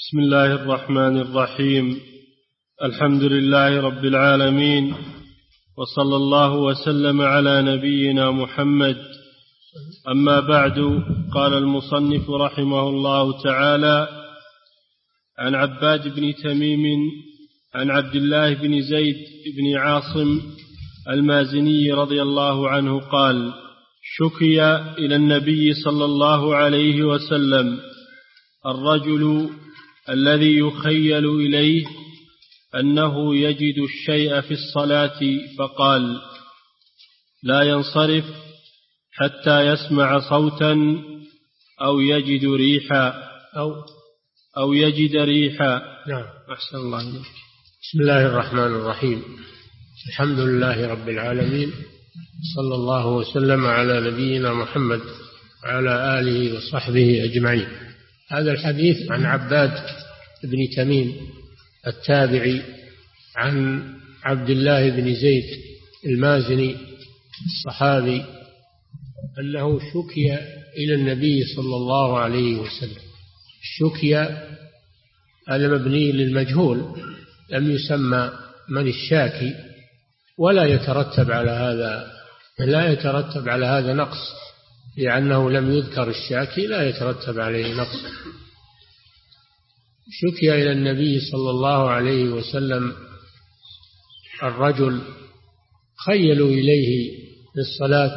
بسم الله الرحمن الرحيم. الحمد لله رب العالمين، وصلى الله وسلم على نبينا محمد. أما بعد، قال المصنف رحمه الله تعالى: عن عباد بن تميم عن عبد الله بن زيد بن عاصم المازني رضي الله عنه قال: شكي إلى النبي صلى الله عليه وسلم الرجل الذي يخيل إليه أنه يجد الشيء في الصلاة، فقال: لا ينصرف حتى يسمع صوتا أو يجد ريحا أو يجد ريحا. نعم، أحسن الله إليك. بسم الله الرحمن الرحيم. الحمد لله رب العالمين، صلى الله وسلم على نبينا محمد وعلى آله وصحبه أجمعين. هذا الحديث عن عباد بن تميم التابعي عن عبد الله بن زيد المازني الصحابي أنه شكي إلى النبي صلى الله عليه وسلم. الشكي هذا مبني للمجهول، لم يسمى من الشاكي، ولا يترتب على هذا نقص، لأنه لم يذكر الشاكي لا يترتب عليه نقص. شكي إلى النبي صلى الله عليه وسلم الرجل خيلوا إليه في الصلاة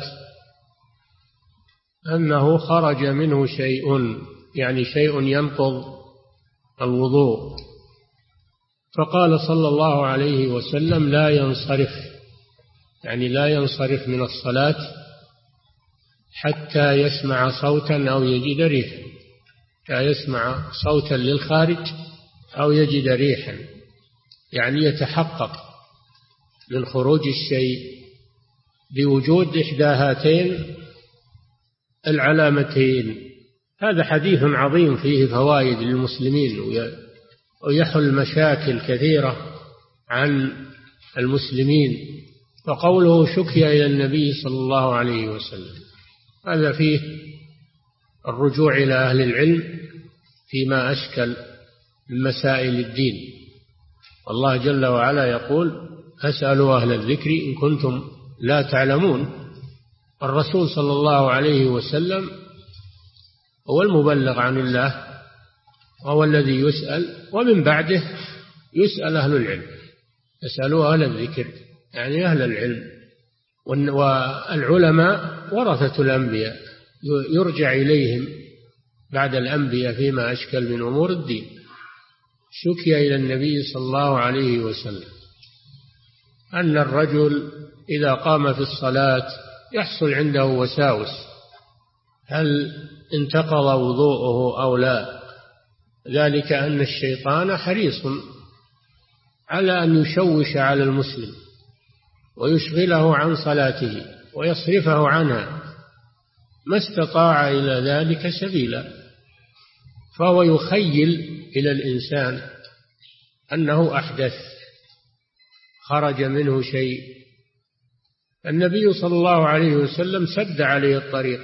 أنه خرج منه شيء، يعني شيء ينقض الوضوء، فقال صلى الله عليه وسلم: لا ينصرف، يعني لا ينصرف من الصلاة حتى يسمع صوتا أو يجد ريحا، حتى يسمع صوتا للخارج أو يجد ريحا، يعني يتحقق من خروج الشيء بوجود إحدى هاتين العلامتين. هذا حديث عظيم فيه فوائد للمسلمين ويحل مشاكل كثيرة عن المسلمين. وقوله شكي إلى النبي صلى الله عليه وسلم، هذا فيه الرجوع إلى أهل العلم فيما أشكل من مسائل الدين. والله جل وعلا يقول: فاسألوا أهل الذكر إن كنتم لا تعلمون. الرسول صلى الله عليه وسلم هو المبلغ عن الله، وهو الذي يسأل، ومن بعده يسأل أهل العلم. اسألوا أهل الذكر يعني أهل العلم، والعلماء ورثة الأنبياء، يرجع إليهم بعد الأنبياء فيما أشكل من أمور الدين. شكي إلى النبي صلى الله عليه وسلم أن الرجل إذا قام في الصلاة يحصل عنده وساوس، هل انتقض وضوءه أو لا؟ ذلك أن الشيطان حريص على أن يشوش على المسلم ويشغله عن صلاته ويصرفه عنها ما استطاع إلى ذلك سبيلا، فهو يخيل إلى الإنسان أنه أحدث، خرج منه شيء. النبي صلى الله عليه وسلم سد عليه الطريق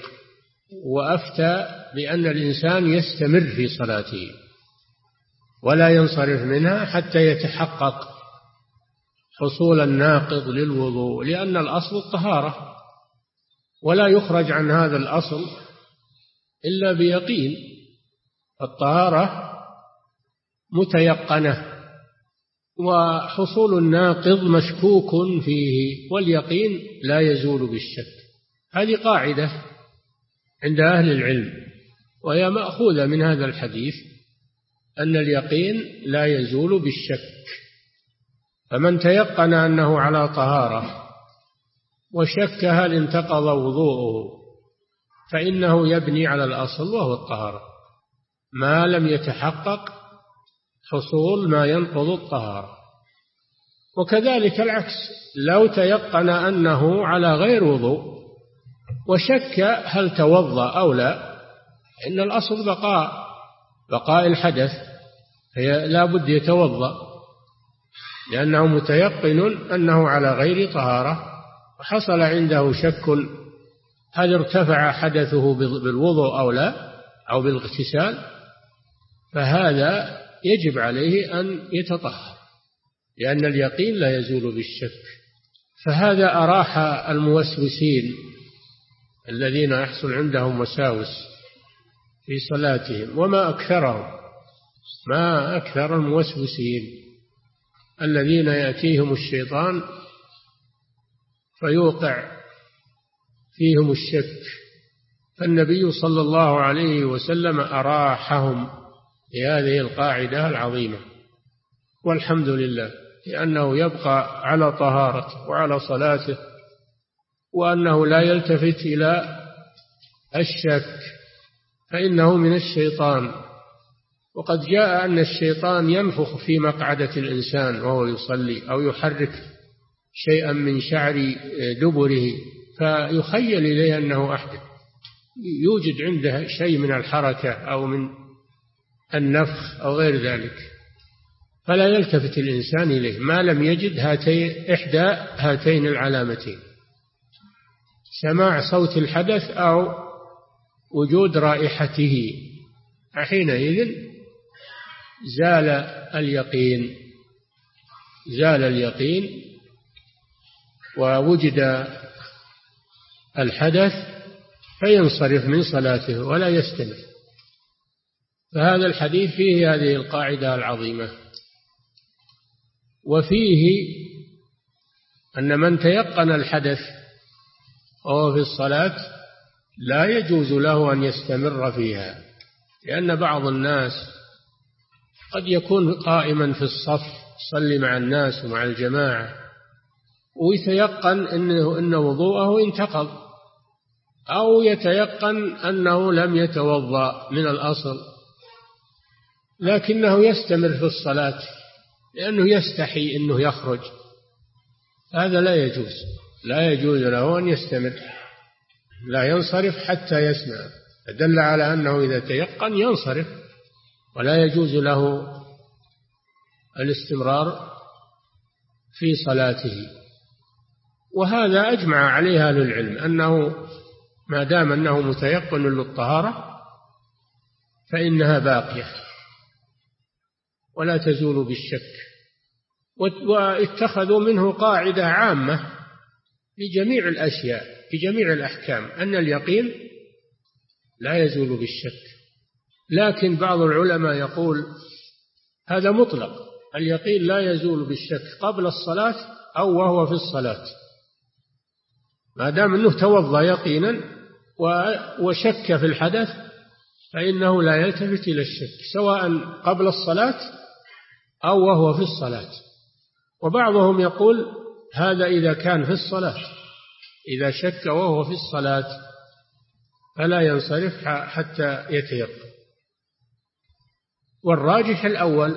وأفتى بأن الإنسان يستمر في صلاته ولا ينصرف منها حتى يتحقق حصول الناقض للوضوء، لأن الأصل الطهارة، ولا يخرج عن هذا الأصل إلا بيقين. الطهارة متيقنة، وحصول الناقض مشكوك فيه، واليقين لا يزول بالشك. هذه قاعدة عند أهل العلم، وهي مأخوذة من هذا الحديث، أن اليقين لا يزول بالشك. فمن تيقن أنه على طهارة وشك هل انتقض وضوءه فإنه يبني على الأصل وهو الطهارة، ما لم يتحقق حصول ما ينقض الطهارة. وكذلك العكس، لو تيقن أنه على غير وضوء وشك هل توضأ أو لا، إن الأصل بقاء الحدث، هي لا بد يتوضأ، لأنه متيقن أنه على غير طهارة، وحصل عنده شك هل ارتفع حدثه بالوضوء أو لا، أو بالاغتسال، فهذا يجب عليه أن يتطهر، لأن اليقين لا يزول بالشك. فهذا أراح الموسوسين الذين يحصل عندهم وساوس في صلاتهم، وما أكثرهم، ما أكثر الموسوسين الذين يأتيهم الشيطان فيوقع فيهم الشك. فالنبي صلى الله عليه وسلم أراحهم بهذه القاعدة العظيمة، والحمد لله، لأنه يبقى على طهارته وعلى صلاته، وأنه لا يلتفت إلى الشك فإنه من الشيطان. وقد جاء أن الشيطان ينفخ في مقعدة الإنسان وهو يصلي، أو يحرك شيئا من شعر دبره فيخيل إليه أنه أحدث، يوجد عنده شيء من الحركة أو من النفخ أو غير ذلك، فلا يلتفت الإنسان إليه ما لم يجد إحدى هاتين العلامتين: سماع صوت الحدث أو وجود رائحته. حينئذ زال اليقين ووجد الحدث فينصرف من صلاته ولا يستمر. فهذا الحديث فيه هذه القاعدة العظيمة، وفيه أن من تيقن الحدث وهو في الصلاة لا يجوز له أن يستمر فيها، لأن بعض الناس قد يكون قائما في الصف يصلي مع الناس ومع الجماعة ويتيقن أن وضوءه انتقض، أو يتيقن أنه لم يتوضأ من الأصل، لكنه يستمر في الصلاة لأنه يستحي أنه يخرج. هذا لا يجوز له أن يستمر، لا ينصرف حتى يسمع. دل على أنه إذا تيقن ينصرف، ولا يجوز له الاستمرار في صلاته. وهذا أجمع عليه أهل العلم، أنه ما دام أنه متيقن للطهارة فإنها باقية ولا تزول بالشك. واتخذوا منه قاعدة عامة في جميع الأشياء، في جميع الأحكام، أن اليقين لا يزول بالشك. لكن بعض العلماء يقول هذا مطلق، اليقين لا يزول بالشك قبل الصلاة أو وهو في الصلاة، ما دام أنه توضأ يقينا وشك في الحدث فإنه لا يلتفت إلى الشك، سواء قبل الصلاة أو وهو في الصلاة. وبعضهم يقول هذا إذا كان في الصلاة، إذا شك وهو في الصلاة فلا ينصرف حتى يتيقن. والراجح الأول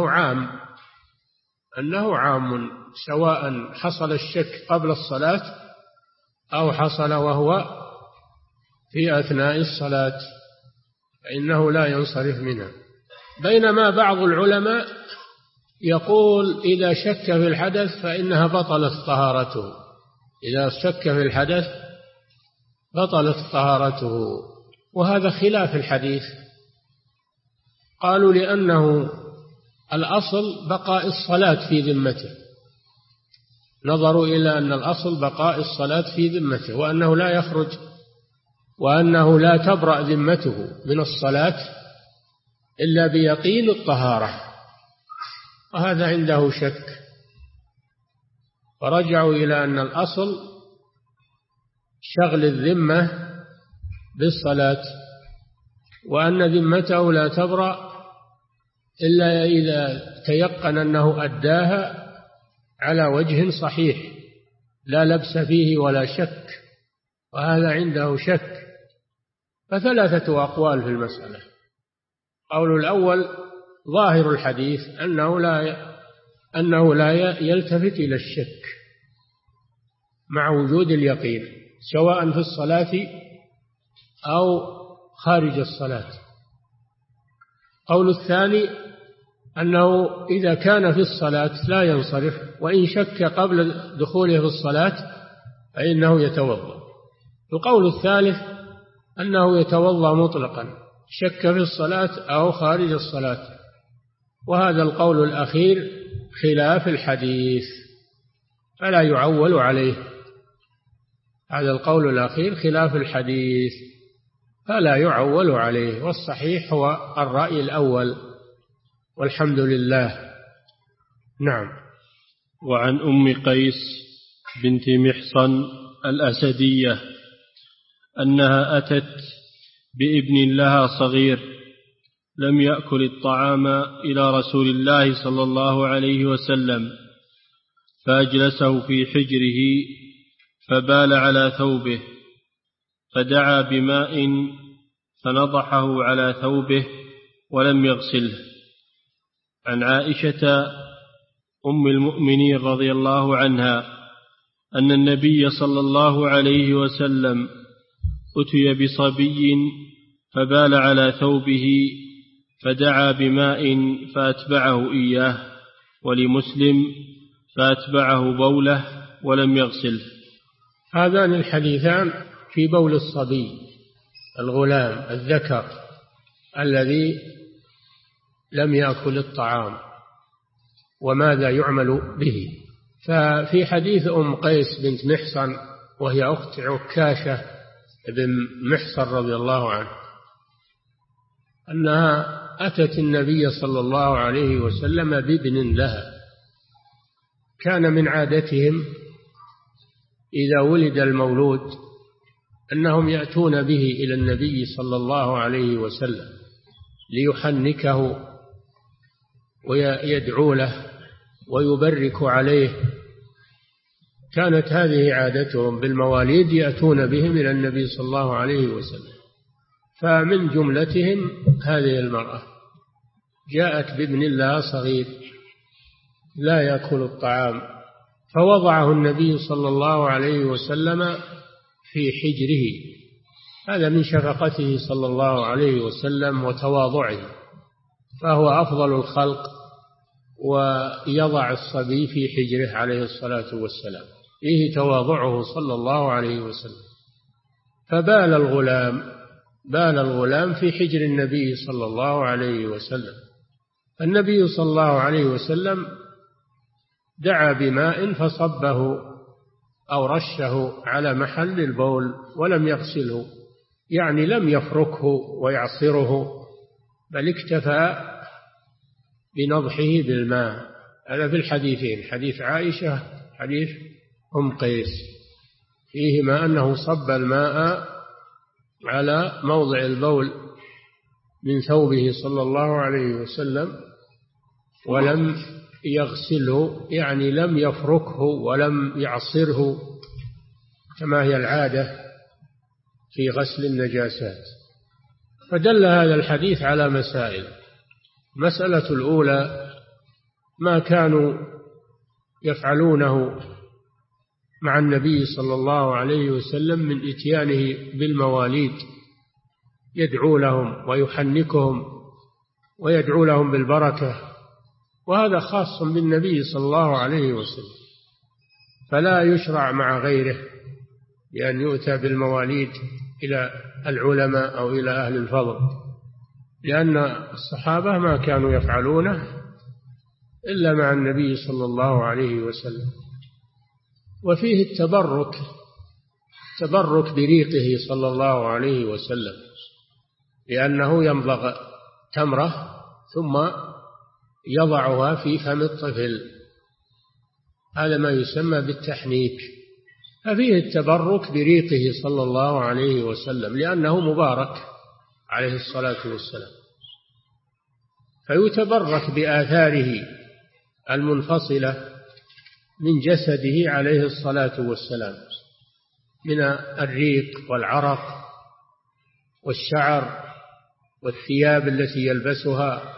أنه عام سواء حصل الشك قبل الصلاة أو حصل وهو في أثناء الصلاة، فإنه لا ينصرف منها. بينما بعض العلماء يقول إذا شك في الحدث فإنها بطلت طهارته، إذا شك في الحدث بطلت طهارته، وهذا خلاف الحديث. قالوا لأنه الأصل بقاء الصلاة في ذمته، نظروا إلى أن الأصل بقاء الصلاة في ذمته، وأنه لا يخرج، وأنه لا تبرأ ذمته من الصلاة إلا بيقين الطهارة، وهذا عنده شك، فرجعوا إلى أن الأصل شغل الذمة بالصلاة، وأن ذمته لا تبرأ إلا إذا تيقن أنه أداها على وجه صحيح لا لبس فيه ولا شك، وهذا عنده شك. فثلاثة أقوال في المسألة. قول الأول ظاهر الحديث أنه لا يلتفت إلى الشك مع وجود اليقين، سواء في الصلاة أو خارج الصلاة. قول الثاني أنه إذا كان في الصلاة لا ينصرف، وإن شك قبل دخوله في الصلاة فإنه يتوضأ. القول الثالث أنه يتوضأ مطلقا، شك في الصلاة أو خارج الصلاة، وهذا القول الأخير خلاف الحديث فلا يعول عليه. هذا القول الأخير خلاف الحديث فلا يعول عليه، والصحيح هو الرأي الأول، والحمد لله. نعم. وعن أم قيس بنت محصن الأسدية أنها أتت بابن لها صغير لم يأكل الطعام إلى رسول الله صلى الله عليه وسلم، فأجلسه في حجره فبال على ثوبه، فدعا بماء فنضحه على ثوبه ولم يغسله. عن عائشة أم المؤمنين رضي الله عنها أن النبي صلى الله عليه وسلم أتي بصبي فبال على ثوبه فدعا بماء فأتبعه إياه، ولمسلم فأتبعه بوله ولم يغسله. هذان الحديثان في بول الصبي الغلام الذكر الذي لم يأكل الطعام وماذا يعمل به. ففي حديث أم قيس بنت محصن وهي أخت عكاشة بن محصن رضي الله عنه أنها أتت النبي صلى الله عليه وسلم بابن لها. كان من عادتهم إذا ولد المولود أنهم يأتون به إلى النبي صلى الله عليه وسلم ليحنكه ويدعو له ويبرك عليه. كانت هذه عادتهم بالمواليد، يأتون بهم إلى النبي صلى الله عليه وسلم. فمن جملتهم هذه المرأة جاءت بابن لها صغير لا يأكل الطعام، فوضعه النبي صلى الله عليه وسلم في حجره. هذا من شفقته صلى الله عليه وسلم وتواضعه، فهو أفضل الخلق ويضع الصبي في حجره عليه الصلاة والسلام، فيه تواضعه صلى الله عليه وسلم. فبال الغلام في حجر النبي صلى الله عليه وسلم. النبي صلى الله عليه وسلم دعا بماء فصبه أو رشه على محل البول ولم يغسله، يعني لم يفركه ويعصره، بل اكتفى بنضحه بالماء. هذا في الحديثين، حديث عائشة حديث أم قيس، فيهما أنه صب الماء على موضع البول من ثوبه صلى الله عليه وسلم ولم يغسله، يعني لم يفركه ولم يعصره كما هي العادة في غسل النجاسات. فدل هذا الحديث على مسائل. المسألة الأولى ما كانوا يفعلونه مع النبي صلى الله عليه وسلم من إتيانه بالمواليد، يدعو لهم ويحنكهم ويدعو لهم بالبركة، وهذا خاص بالنبي صلى الله عليه وسلم، فلا يشرع مع غيره بأن يؤتى بالمواليد إلى العلماء أو إلى أهل الفضل، لأن الصحابة ما كانوا يفعلونه إلا مع النبي صلى الله عليه وسلم. وفيه التبرك بريقه صلى الله عليه وسلم، لأنه يمضغ تمرة ثم يضعها في فم الطفل، هذا ما يسمى بالتحنيك. ففيه التبرك بريقه صلى الله عليه وسلم لأنه مبارك عليه الصلاة والسلام، فيتبرك بآثاره المنفصلة من جسده عليه الصلاة والسلام من الريق والعرق والشعر والثياب التي يلبسها،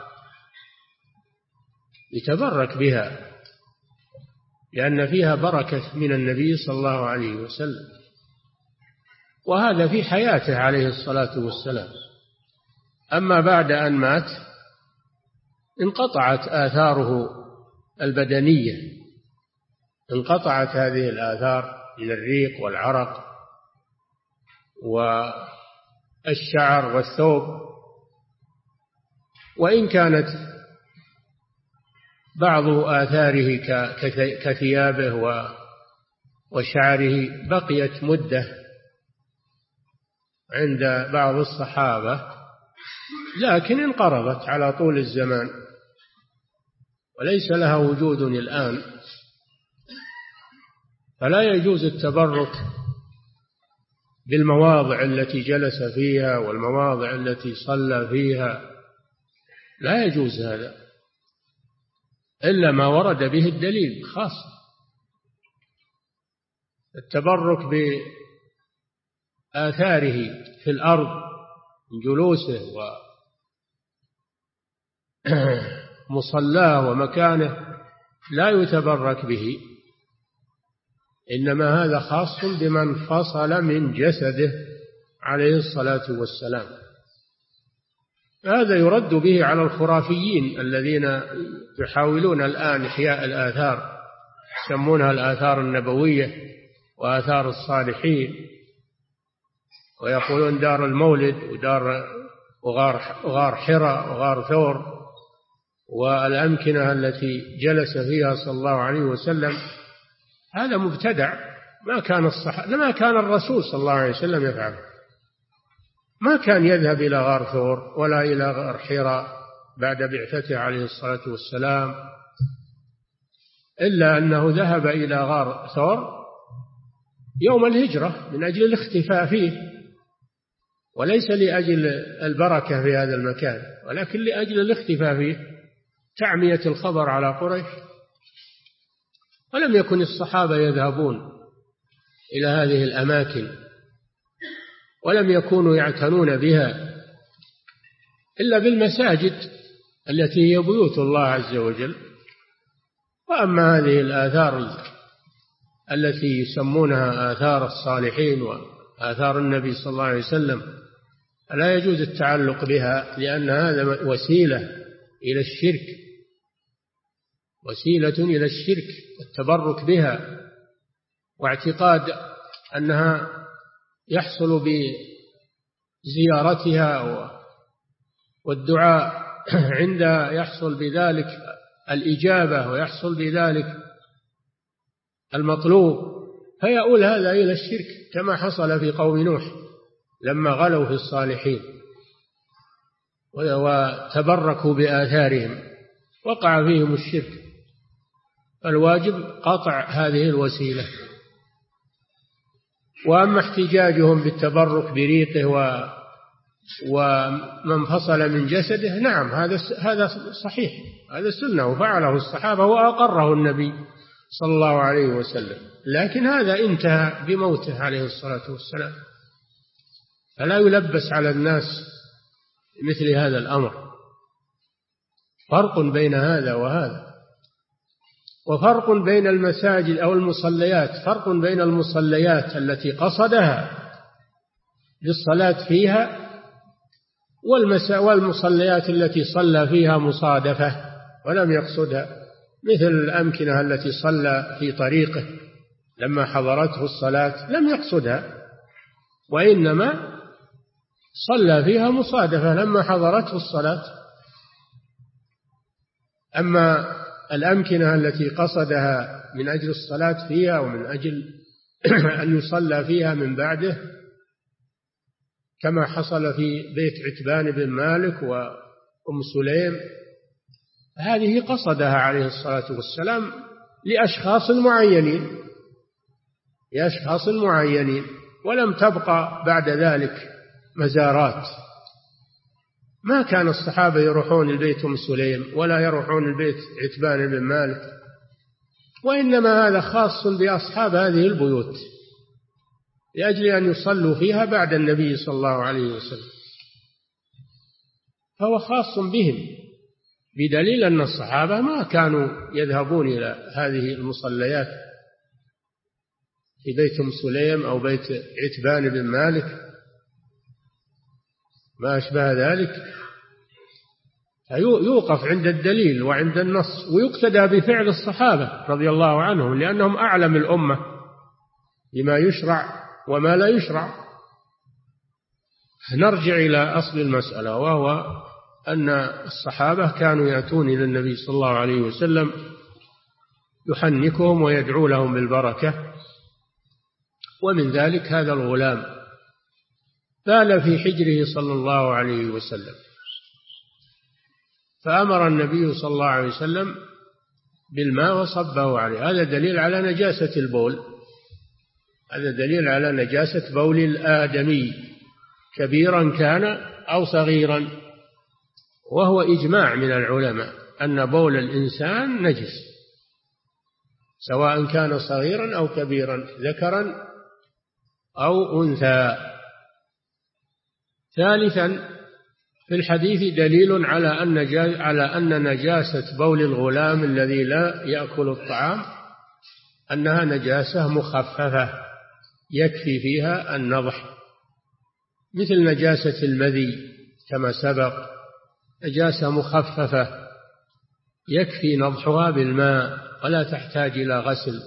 يتبرك بها لأن فيها بركة من النبي صلى الله عليه وسلم، وهذا في حياته عليه الصلاة والسلام. أما بعد أن مات انقطعت آثاره البدنية، انقطعت هذه الآثار من الريق والعرق والشعر والثوب، وإن كانت بعض آثاره كثيابه وشعره بقيت مدة عند بعض الصحابة، لكن انقرضت على طول الزمان وليس لها وجود الآن. فلا يجوز التبرك بالمواضع التي جلس فيها والمواضع التي صلى فيها، لا يجوز هذا إلا ما ورد به الدليل خاصة. التبرك بآثاره في الأرض من جلوسه ومصلاه ومكانه لا يتبرك به، إنما هذا خاص بمن فصل من جسده عليه الصلاة والسلام. هذا يرد به على الخرافيين الذين يحاولون الآن إحياء الآثار، يسمونها الآثار النبوية وآثار الصالحين، ويقولون دار المولد وغار حراء وغار ثور والأمكنة التي جلس فيها صلى الله عليه وسلم. هذا مبتدع، ما كان الرسول صلى الله عليه وسلم يفعله، ما كان يذهب إلى غار ثور ولا إلى غار حراء بعد بعثته عليه الصلاة والسلام، إلا أنه ذهب إلى غار ثور يوم الهجرة من أجل الاختفاء فيه، وليس لأجل البركة في هذا المكان، ولكن لأجل الاختفاء فيه، تعمية الخبر على قريش. ولم يكن الصحابة يذهبون إلى هذه الأماكن، ولم يكونوا يعتنون بها إلا بالمساجد التي هي بيوت الله عز وجل. وأما هذه الآثار التي يسمونها آثار الصالحين وآثار النبي صلى الله عليه وسلم لا يجوز التعلق بها، لأن هذا وسيلة إلى الشرك، وسيلة إلى الشرك التبرك بها، واعتقاد أنها يحصل بزيارتها والدعاء عند يحصل بذلك الإجابة ويحصل بذلك المطلوب، فيؤول هذا إلى الشرك كما حصل في قوم نوح لما غلوا في الصالحين وتبركوا بآثارهم وقع فيهم الشرك. الواجب قطع هذه الوسيلة. وأما احتجاجهم بالتبرك بريقه ومن فصل من جسده، نعم هذا صحيح، هذا سنة وفعله الصحابة وأقره النبي صلى الله عليه وسلم، لكن هذا انتهى بموته عليه الصلاة والسلام، فلا يلبس على الناس مثل هذا الأمر. فرق بين هذا وهذا. وفرق بين المساجد أو المصليات، فرق بين المصليات التي قصدها للصلاة فيها والمصليات التي صلى فيها مصادفة ولم يقصدها، مثل الأمكنة التي صلى في طريقه لما حضرته الصلاة لم يقصدها، وإنما صلى فيها مصادفة لما حضرته الصلاة. أما الأمكنة التي قصدها من أجل الصلاة فيها ومن أجل أن يصلى فيها من بعده، كما حصل في بيت عتبان بن مالك وأم سليم، هذه قصدها عليه الصلاة والسلام لأشخاص معينين، ولم تبقى بعد ذلك مزارات. ما كان الصحابة يروحون البيت أم سليم ولا يروحون البيت عتبان بن مالك، وإنما هذا خاص بأصحاب هذه البيوت لأجل أن يصلوا فيها بعد النبي صلى الله عليه وسلم، فهو خاص بهم، بدليل أن الصحابة ما كانوا يذهبون إلى هذه المصليات في بيت أم سليم أو بيت عتبان بن مالك ما أشبه ذلك. يوقف عند الدليل وعند النص، ويقتدى بفعل الصحابة رضي الله عنهم، لأنهم أعلم الأمة بما يشرع وما لا يشرع. نرجع إلى أصل المسألة، وهو أن الصحابة كانوا يأتون إلى النبي صلى الله عليه وسلم يحنكهم ويدعو لهم بالبركة، ومن ذلك هذا الغلام بال في حجره صلى الله عليه وسلم، فأمر النبي صلى الله عليه وسلم بالماء وصبه عليه. هذا دليل على نجاسة البول، هذا دليل على نجاسة بول الآدمي كبيرا كان أو صغيرا، وهو إجماع من العلماء أن بول الإنسان نجس سواء كان صغيرا أو كبيرا، ذكرا أو أنثى. ثالثا في الحديث دليل على أن نجاسة بول الغلام الذي لا يأكل الطعام أنها نجاسة مخففة يكفي فيها النضح، مثل نجاسة المذي كما سبق، نجاسة مخففة يكفي نضحها بالماء ولا تحتاج إلى غسل.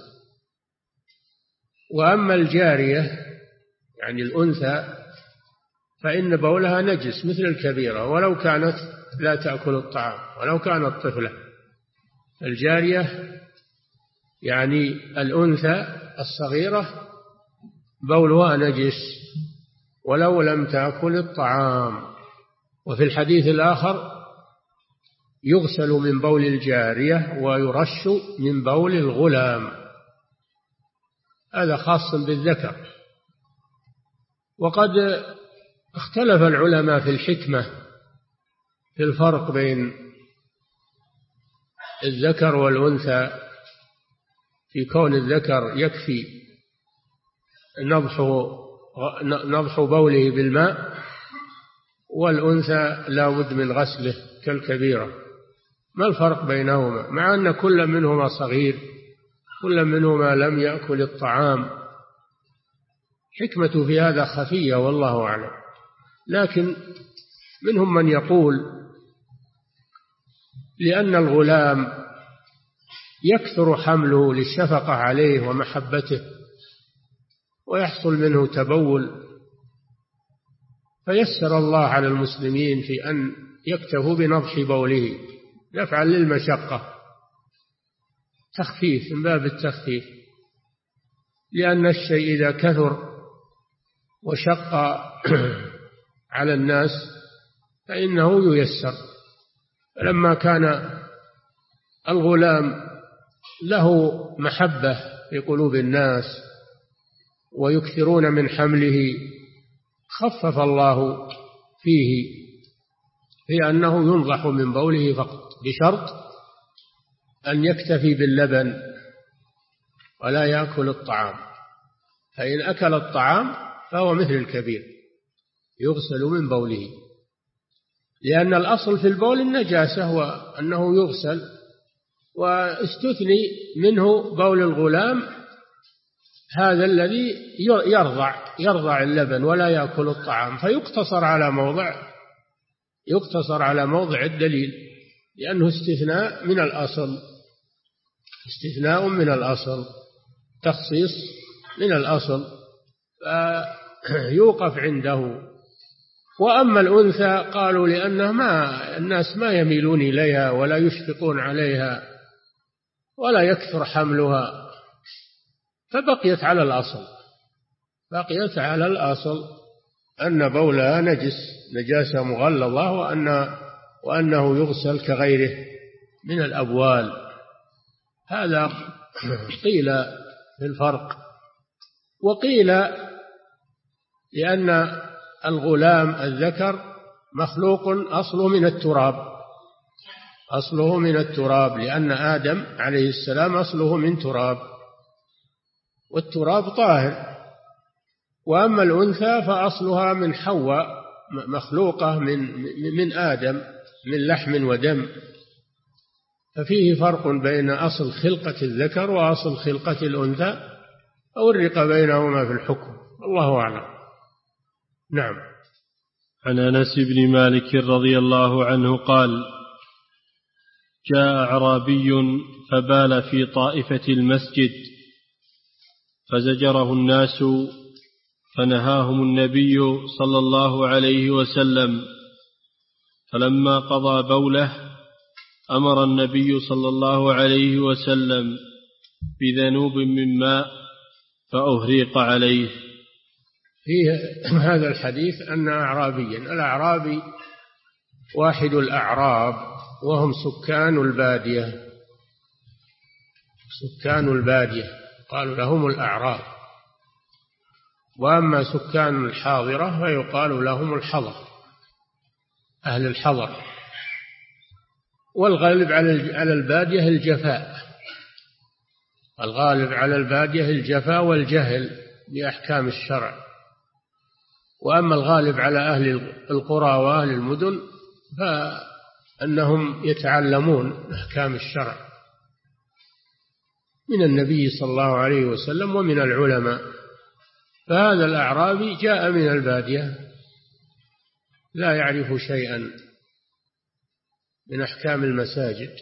وأما الجارية يعني الأنثى فإن بولها نجس مثل الكبيرة ولو كانت لا تأكل الطعام، ولو كانت طفلة. الجارية يعني الأنثى الصغيرة بولها نجس ولو لم تأكل الطعام. وفي الحديث الآخر يغسل من بول الجارية ويرش من بول الغلام، هذا خاص بالذكر. وقد اختلف العلماء في الحكمة في الفرق بين الذكر والأنثى، في كون الذكر يكفي نضح بوله بالماء والأنثى لا بد من غسله كالكبيرة. ما الفرق بينهما مع أن كل منهما صغير، كل منهما لم يأكل الطعام؟ حكمة في هذا خفية والله أعلم. لكن منهم من يقول لأن الغلام يكثر حمله للشفقة عليه ومحبته ويحصل منه تبول، فيسر الله على المسلمين في أن يكتفوا بنضح بوله دفعا للمشقة، تخفيف من باب التخفيف، لأن الشيء إذا كثر وشق على الناس فإنه ييسر. فلما كان الغلام له محبة في قلوب الناس ويكثرون من حمله خفف الله فيه في أنه ينضح من بوله فقط، بشرط أن يكتفي باللبن ولا يأكل الطعام، فإن أكل الطعام فهو مثل الكبير يغسل من بوله، لأن الأصل في البول النجاسة وأنه يغسل، واستثني منه بول الغلام هذا الذي يرضع اللبن ولا يأكل الطعام، فيقتصر على موضع الدليل، لأنه استثناء من الأصل، تخصيص من الأصل، فيوقف عنده. وأما الأنثى قالوا لأنه الناس ما يميلون إليها ولا يشفقون عليها ولا يكثر حملها، فبقيت على الأصل أن بولها نجاسة مغلظة، وأنه يغسل كغيره من الأبوال. هذا قيل في الفرق. وقيل لأن الغلام الذكر مخلوق أصله من التراب، لأن آدم عليه السلام أصله من تراب، والتراب طاهر. وأما الأنثى فأصلها من حواء، مخلوقة من آدم، من لحم ودم، ففيه فرق بين أصل خلقة الذكر وأصل خلقة الأنثى، فورق بينهما في الحكم، الله أعلم. نعم. عن أنس بن مالك رضي الله عنه قال: جاء أعرابي فبال في طائفة المسجد فزجره الناس، فنهاهم النبي صلى الله عليه وسلم، فلما قضى بوله أمر النبي صلى الله عليه وسلم بذنوب من ماء فأهريق عليه. فيه هذا الحديث أن أعرابيا، الأعرابي واحد الأعراب وهم سكان البادية قالوا لهم الأعراب، وأما سكان الحاضرة فيقال لهم الحضر، أهل الحضر. والغالب على البادية الجفاء، الغالب على البادية الجفاء والجهل بأحكام الشرع، وأما الغالب على أهل القرى وأهل المدن فأنهم يتعلمون أحكام الشرع من النبي صلى الله عليه وسلم ومن العلماء. فهذا الأعرابي جاء من البادية لا يعرف شيئا من أحكام المساجد،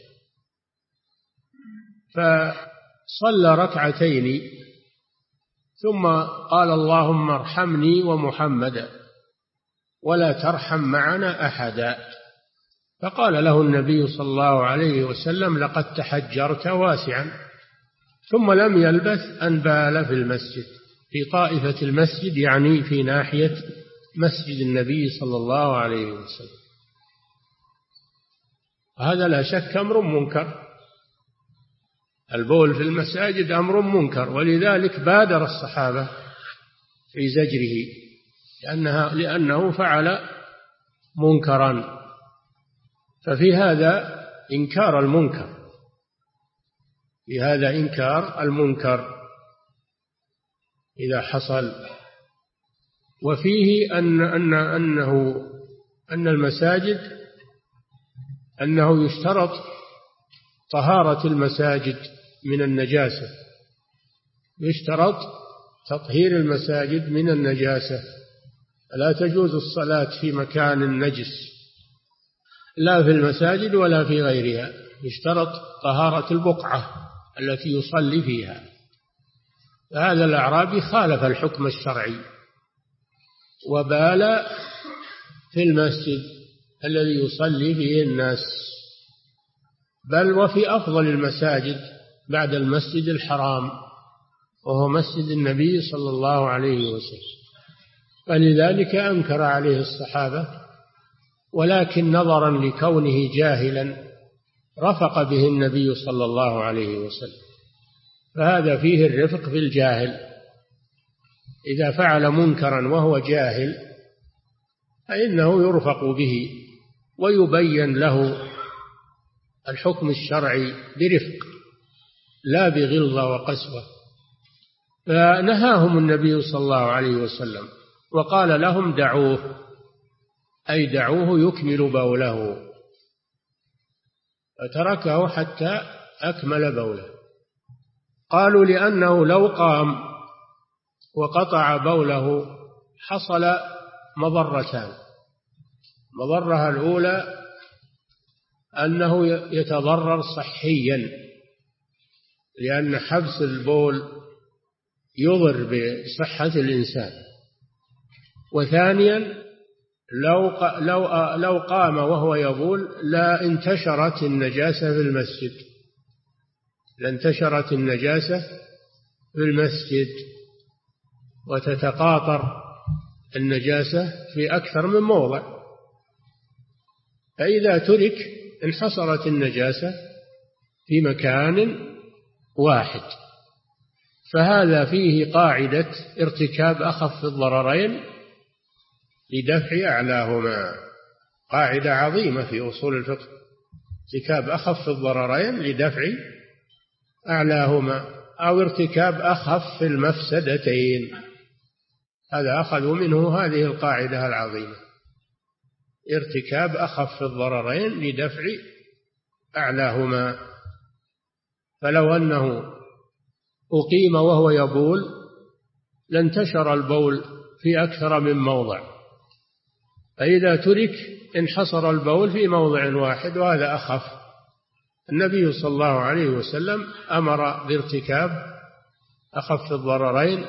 فصلى ركعتين ثم قال اللهم ارحمني ومحمدا ولا ترحم معنا أحدا. فقال له النبي صلى الله عليه وسلم لقد تحجرت واسعا، ثم لم يلبث أن بال في المسجد، في طائفة المسجد يعني في ناحية مسجد النبي صلى الله عليه وسلم. هذا لا شك أمر منكر، البول في المساجد أمر منكر، ولذلك بادر الصحابة في زجره لأنه فعل منكرا. ففي هذا إنكار المنكر، في هذا إنكار المنكر إذا حصل. وفيه أن المساجد أنه يشترط طهارة المساجد من النجاسة، يشترط تطهير المساجد من النجاسة، لا تجوز الصلاة في مكان نجس لا في المساجد ولا في غيرها، يشترط طهارة البقعة التي يصلي فيها. فهذا الأعرابي خالف الحكم الشرعي وبال في المسجد الذي يصلي فيه الناس، بل وفي أفضل المساجد بعد المسجد الحرام وهو مسجد النبي صلى الله عليه وسلم. فلذلك أنكر عليه الصحابة، ولكن نظرا لكونه جاهلا رفق به النبي صلى الله عليه وسلم، فهذا فيه الرفق في الجاهل. إذا فعل منكرا وهو جاهل فإنه يرفق به ويبين له الحكم الشرعي برفق لا بغلظة وقسوة. فنهاهم النبي صلى الله عليه وسلم وقال لهم دعوه، أي دعوه يكمل بوله، فتركه حتى أكمل بوله. قالوا لأنه لو قام وقطع بوله حصل مضرتان. المضرة الأولى أنه يتضرر صحيا، لأن حبس البول يضر بصحة الإنسان. وثانيا لو قام وهو يبول لا انتشرت النجاسة في المسجد، لانتشرت النجاسة في المسجد وتتقاطر النجاسة في أكثر من موضع، فإذا ترك انحصرت النجاسة في مكان واحد. فهذا فيه قاعدة ارتكاب أخف الضررين لدفع أعلاهما، قاعدة عظيمة في أصول الفقه، ارتكاب أخف الضررين لدفع أعلاهما، أو ارتكاب أخف المفسدتين. هذا أخذوا منه هذه القاعدة العظيمة، ارتكاب أخف الضررين لدفع أعلاهما. فلو أنه أقيم وهو يبول لانتشر البول في أكثر من موضع، فإذا ترك انحصر البول في موضع واحد، وهذا أخف. النبي صلى الله عليه وسلم أمر بارتكاب أخف الضررين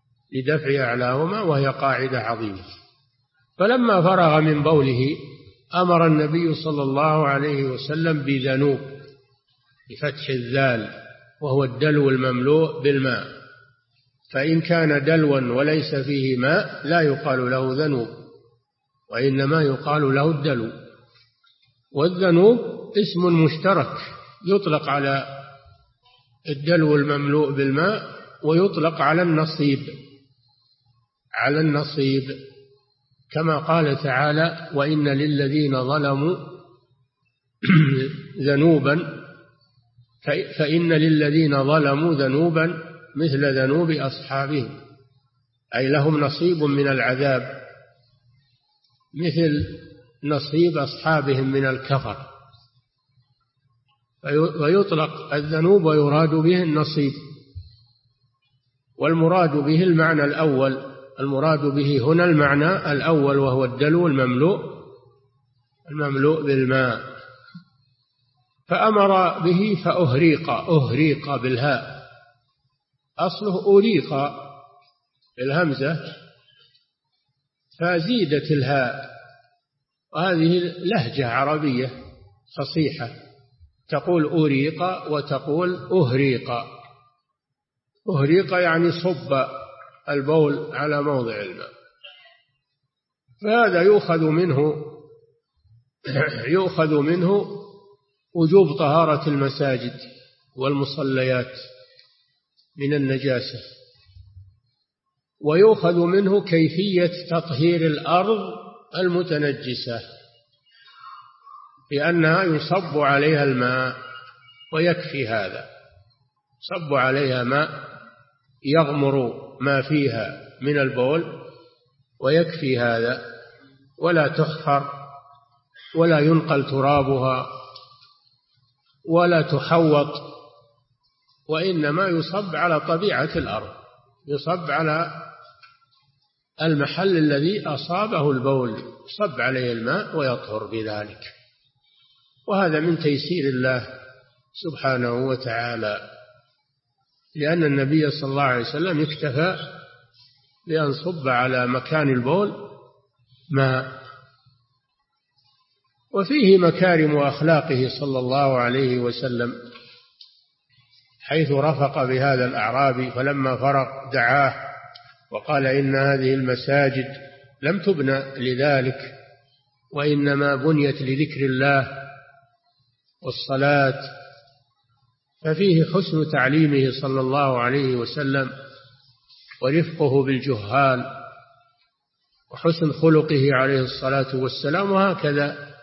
لدفع أعلاهما، وهي قاعدة عظيمة. فلما فرغ من بوله أمر النبي صلى الله عليه وسلم بذنوب بفتح الذال، وهو الدلو المملوء بالماء، فإن كان دلوا وليس فيه ماء لا يقال له ذنوب، وإنما يقال له الدلو. والذنوب اسم مشترك يطلق على الدلو المملوء بالماء ويطلق على النصيب كما قال تعالى: وإن للذين ظلموا ذنوبا فإن للذين ظلموا ذنوبا مثل ذنوب أصحابهم، أي لهم نصيب من العذاب مثل نصيب أصحابهم من الكفر. ويطلق الذنوب ويراد به النصيب، والمراد به المعنى الأول، المراد به هنا المعنى الأول وهو الدلو المملوء بالماء. فأمر به أهريق بالهاء، أصله أريق بالهمزة فزيدت الهاء، وهذه لهجة عربية فصيحة، تقول أريق وتقول أهريق. أهريق يعني صب البول على موضع الماء. فهذا يؤخذ منه وجوب طهارة المساجد والمصليات من النجاسة، ويؤخذ منه كيفية تطهير الأرض المتنجسة، لأنها يصب عليها الماء ويكفي هذا، صب عليها ماء يغمر ما فيها من البول ويكفي هذا، ولا تحفر ولا ينقل ترابها ولا تحوط، وإنما يصب على طبيعة الأرض، يصب على المحل الذي أصابه البول، صب عليه الماء ويطهر بذلك. وهذا من تيسير الله سبحانه وتعالى، لأن النبي صلى الله عليه وسلم اكتفى بأن صب على مكان البول ماء. وفيه مكارم أخلاقه صلى الله عليه وسلم، حيث رفق بهذا الأعرابي، فلما فرغ دعاه وقال: إن هذه المساجد لم تبنى لذلك، وإنما بنيت لذكر الله والصلاة. ففيه حسن تعليمه صلى الله عليه وسلم ورفقه بالجهال وحسن خلقه عليه الصلاة والسلام. وهكذا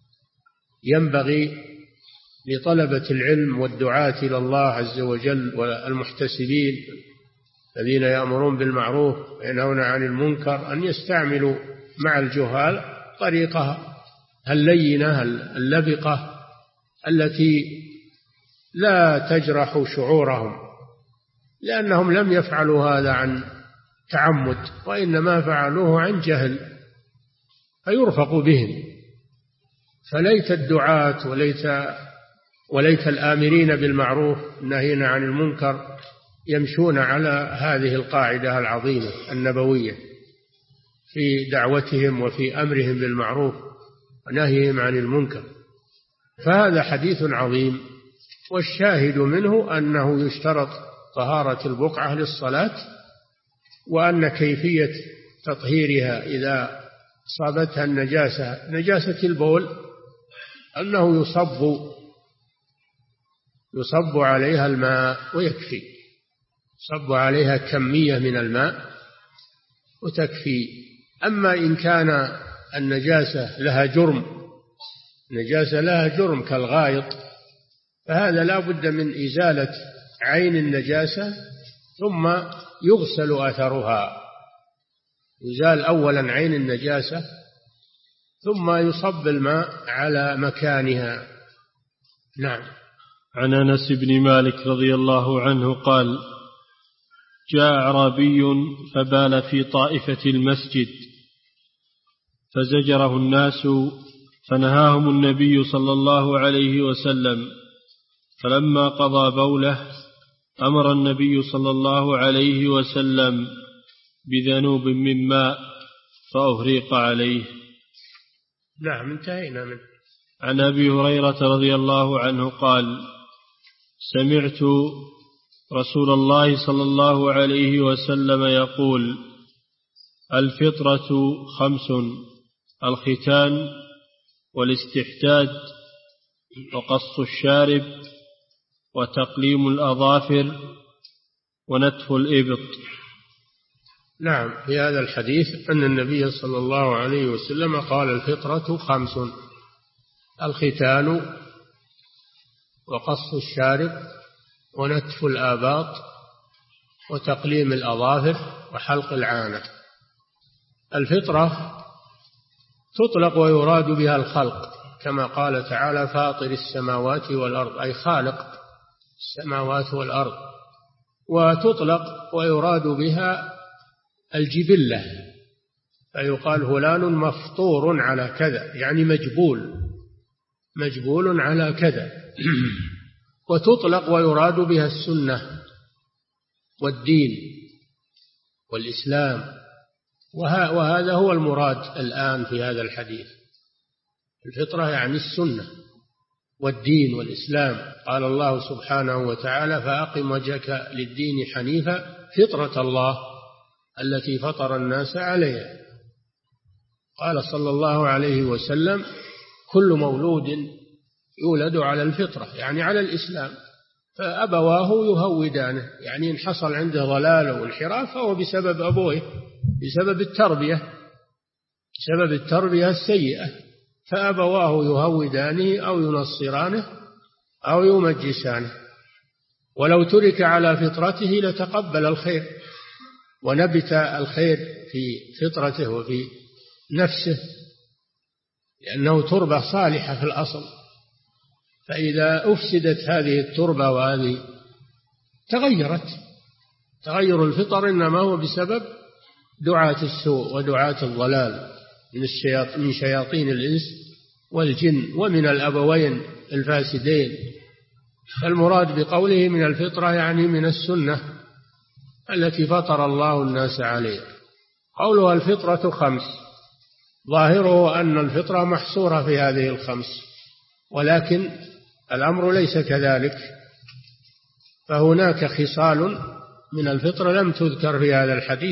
ينبغي لطلبة العلم والدعاة إلى الله عز وجل والمحتسبين الذين يأمرون بالمعروف وينهون عن المنكر أن يستعملوا مع الجهال طريقة اللينة اللبقة التي لا تجرح شعورهم، لأنهم لم يفعلوا هذا عن تعمد، وإنما فعلوه عن جهل، فيرفق بهم. فليت الدعاة وليت الآمرين بالمعروف الناهين عن المنكر يمشون على هذه القاعدة العظيمة النبوية في دعوتهم وفي أمرهم بالمعروف ونهيهم عن المنكر. فهذا حديث عظيم، والشاهد منه أنه يشترط طهارة البقعة للصلاة، وأن كيفية تطهيرها إذا أصابتها نجاسة البول أنه يصب عليها الماء ويكفي، يصب عليها كمية من الماء وتكفي. أما إن كان النجاسة لها جرم كالغائط، فهذا لا بد من إزالة عين النجاسة ثم يغسل أثرها، يزال أولا عين النجاسة ثم يصب الماء على مكانها. نعم. عن أنس بن مالك رضي الله عنه قال: جاء أعرابي فبال في طائفة المسجد فزجره الناس فنهاهم النبي صلى الله عليه وسلم، فلما قضى بوله أمر النبي صلى الله عليه وسلم بذنوب من ماء فأهريق عليه. نعم انتهينا منه. عن أبي هريرة رضي الله عنه قال: سمعت رسول الله صلى الله عليه وسلم يقول: الفطرة 5: الختان، والاستحداد، وقص الشارب، وتقليم الأظافر، ونتف الإبط. نعم، في هذا الحديث أن النبي صلى الله عليه وسلم قال: الفطرة 5: الختان، وقص الشارب، ونتف الآباط، وتقليم الأظافر، وحلق العانة. الفطرة تطلق ويراد بها الخلق، كما قال تعالى: فاطر السماوات والأرض، أي خالق السماوات والأرض. وتطلق ويراد بها الجبلة، فيقال فلان مفطور على كذا، يعني مجبول على كذا. وتطلق ويراد بها السنة والدين والإسلام، وهذا هو المراد الآن في هذا الحديث. الفطرة يعني السنة والدين والإسلام. قال الله سبحانه وتعالى: فأقم وجهك للدين حنيفا فطرة الله التي فطر الناس عليها. قال صلى الله عليه وسلم: كل مولود يولد على الفطرة، يعني على الإسلام، فأبواه يهودانه، يعني إن حصل عنده ضلال وانحراف فهو بسبب أبوه، بسبب التربية السيئة، فأبواه يهودانه أو ينصرانه أو يمجسانه. ولو ترك على فطرته لتقبل الخير ونبت الخير في فطرته وفي نفسه، لأنه تربة صالحة في الأصل. فإذا أفسدت هذه التربة وهذه تغير الفطر إنما هو بسبب دعاة السوء ودعاة الضلال من شياطين الإنس والجن ومن الأبوين الفاسدين. المراد بقوله من الفطرة يعني من السنة التي فطر الله الناس عليها. قولها الفطرة 5 ظاهره أن الفطرة محصورة في هذه 5، ولكن الأمر ليس كذلك، فهناك خصال من الفطرة لم تذكر في هذا الحديث،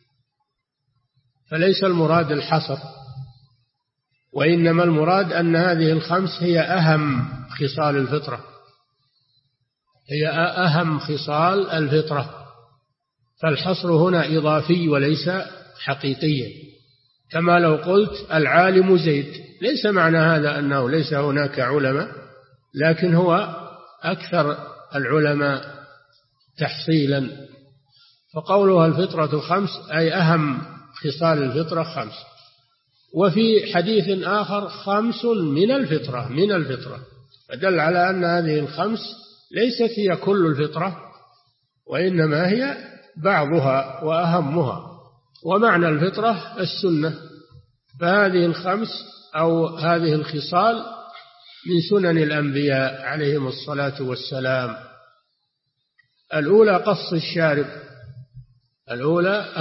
فليس المراد الحصر، وإنما المراد أن هذه 5 هي أهم خصال الفطرة، هي أهم خصال الفطرة. فالحصر هنا إضافي وليس حقيقيا، كما لو قلت العالم زيد، ليس معنى هذا أنه ليس هناك علماء، لكن هو أكثر العلماء تحصيلا. فقولها الفطرة 5 أي أهم خصال الفطرة 5. وفي حديث آخر 5 من الفطرة، فدل على أن هذه 5 ليست هي كل الفطرة، وإنما هي بعضها وأهمها. ومعنى الفطرة السنة، فهذه 5 أو هذه الخصال من سنن الأنبياء عليهم الصلاة والسلام. الأولى قص الشارب، الأولى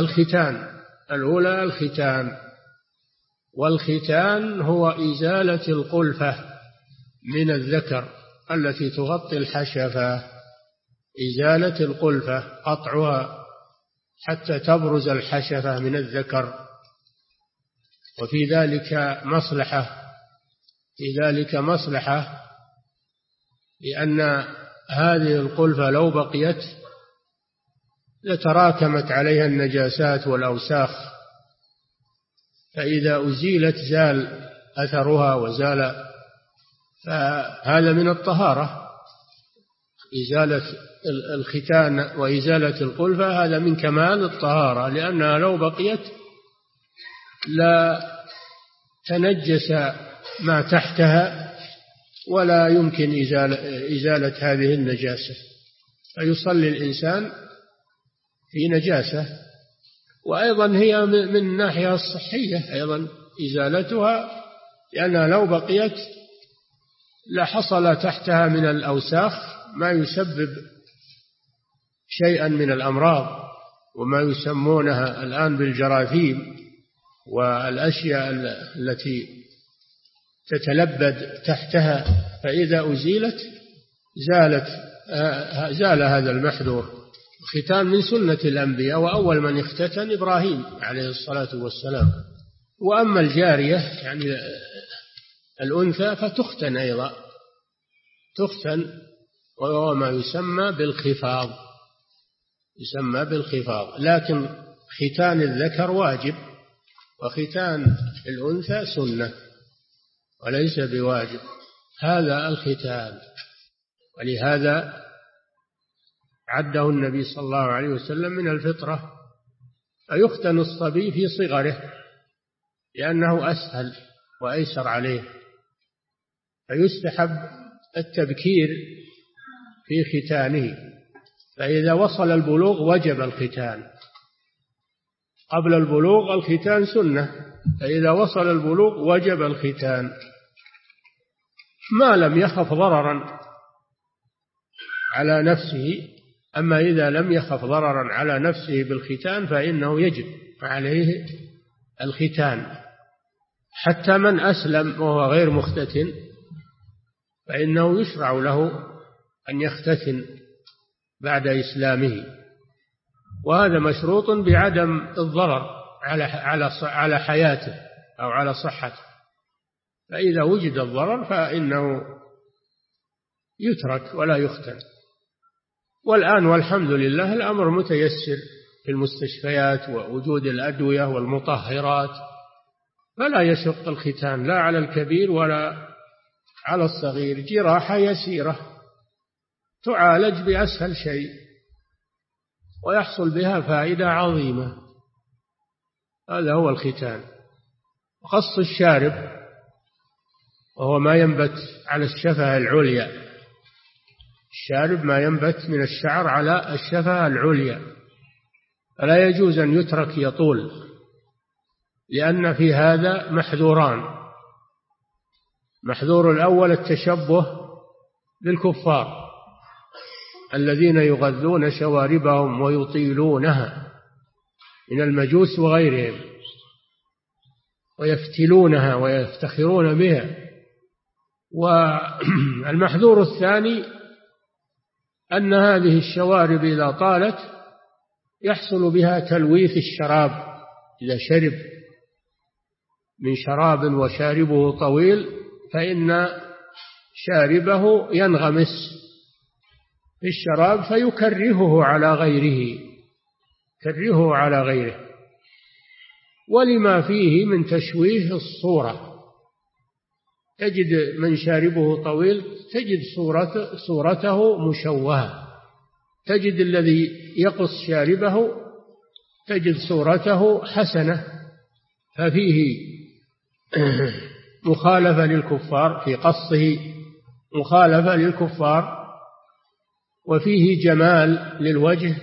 الختان، والختان هو إزالة القلفة من الذكر التي تغطي الحشفة، إزالة القلفة، قطعها حتى تبرز الحشفة من الذكر. وفي ذلك مصلحة، لأن هذه القلفة لو بقيت لتراكمت عليها النجاسات والأوساخ، فإذا أزيلت زال أثرها وزال، فهذا من الطهارة. إزالة الختان وإزالة القلفة هذا من كمال الطهارة، لأنها لو بقيت لا تنجس ما تحتها ولا يمكن إزالة هذه النجاسة، فيصلي الإنسان في نجاسة. وأيضا هي من الناحية الصحية أيضا إزالتها، لأنها لو بقيت لحصل تحتها من الأوساخ ما يسبب شيئا من الأمراض، وما يسمونها الآن بالجراثيم والأشياء التي تتلبد تحتها، فإذا أزيلت زال هذا المحذور. الختان من سنة الأنبياء، وأول من اختتن إبراهيم عليه الصلاة والسلام. وأما الجارية يعني الأنثى فتختن أيضا، تختن، وهو ما يسمى بالخفاض، يسمى بالخفاض. لكن ختان الذكر واجب، وختان الأنثى سنة وليس بواجب. هذا الختان، ولهذا عده النبي صلى الله عليه وسلم من الفطرة. فيختن الصبي في صغره لأنه أسهل وأيسر عليه، فيستحب التبكير في ختانه. فإذا وصل البلوغ وجب الختان، قبل البلوغ الختان سنة، فإذا وصل البلوغ وجب الختان ما لم يخف ضررا على نفسه. أما إذا لم يخف ضررا على نفسه بالختان فإنه يجب عليه الختان. حتى من أسلم وهو غير مختتن فإنه يشرع له أن يختتن بعد إسلامه، وهذا مشروط بعدم الضرر على حياته أو على صحته. فإذا وجد الضرر فإنه يترك ولا يختن. والآن والحمد لله الأمر متيسر في المستشفيات ووجود الأدوية والمطهرات، فلا يشق الختان لا على الكبير ولا على الصغير. جراحة يسيرة تعالج بأسهل شيء ويحصل بها فائدة عظيمة. هذا هو الختان. قص الشارب وهو ما ينبت على الشفة العليا، الشارب ما ينبت من الشعر على الشفة العليا، فلا يجوز أن يترك يطول، لأن في هذا محذوران. محذور الأول التشبه بالكفار الذين يغذون شواربهم ويطيلونها من المجوس وغيرهم ويفتلونها ويفتخرون بها. والمحذور الثاني أن هذه الشوارب إذا طالت يحصل بها تلويث الشراب. إذا شرب من شراب وشاربه طويل فإن شاربه ينغمس في الشراب فيكرهه على غيره، كرهه على غيره، ولما فيه من تشويه الصورة. تجد من شاربه طويل تجد صورته مشوهة، تجد الذي يقص شاربه تجد صورته حسنة. ففيه مخالفة للكفار في قصه، مخالفة للكفار، وفيه جمال للوجه،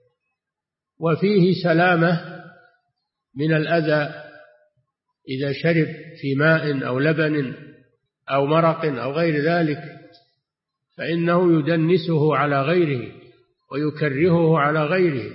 وفيه سلامة من الأذى. إذا شرب في ماء أو لبن أو مرق أو غير ذلك فإنه يدنسه على غيره ويكرهه على غيره،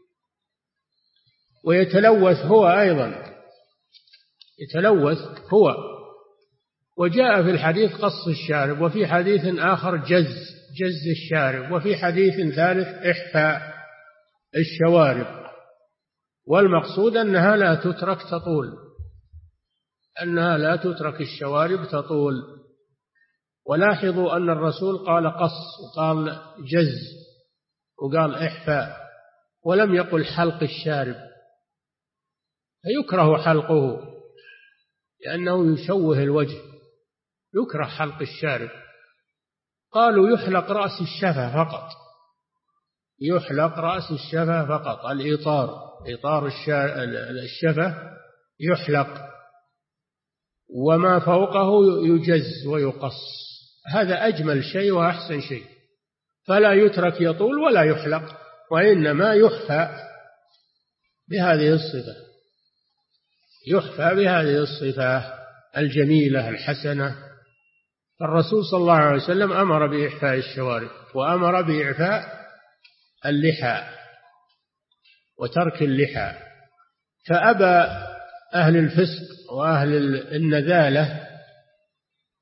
ويتلوث هو أيضا، يتلوث هو. وجاء في الحديث قص الشارب، وفي حديث آخر جز الشارب، وفي حديث ثالث إحفاء الشوارب. والمقصود أنها لا تترك تطول، أنها لا تترك الشوارب تطول. ولاحظوا أن الرسول قال قص وقال جز وقال إحفاء، ولم يقل حلق الشارب، فيكره حلقه لأنه يشوه الوجه، يكره حلق الشارب. قالوا يحلق رأس الشفة فقط، يحلق رأس الشفة فقط، إطار الشفة يحلق، وما فوقه يجز ويقص. هذا أجمل شيء وأحسن شيء، فلا يترك يطول ولا يحلق، وإنما يحفى بهذه الصفة، يحفى بهذه الصفة الجميلة الحسنة. فالرسول صلى الله عليه وسلم أمر بإحفاء الشوارب، وأمر بإعفاء اللحى وترك اللحى. فأبى أهل الفسق وأهل النذالة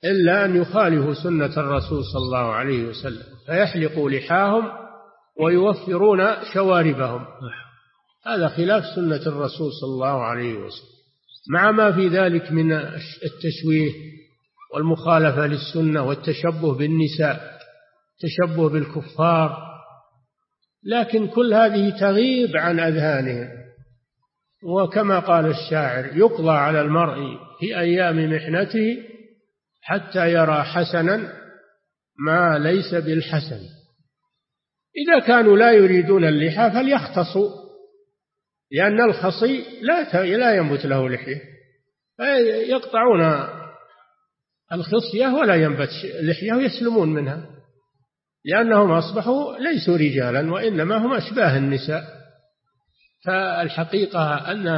إلا أن يخالفوا سنة الرسول صلى الله عليه وسلم، فيحلقوا لحاهم ويوفرون شواربهم. هذا خلاف سنة الرسول صلى الله عليه وسلم، مع ما في ذلك من التشويه والمخالفة للسنة والتشبه بالنساء، التشبه بالكفار، لكن كل هذه تغيب عن أذهانهم. وكما قال الشاعر: يقضى على المرء في أيام محنته حتى يرى حسنا ما ليس بالحسن. إذا كانوا لا يريدون اللحى فليختصوا، لأن الخصي لا ينبت له لحية، يقطعون الخصية ولا ينبت لحية ويسلمون منها، لأنهم أصبحوا ليسوا رجالا وإنما هم أشباه النساء. فالحقيقة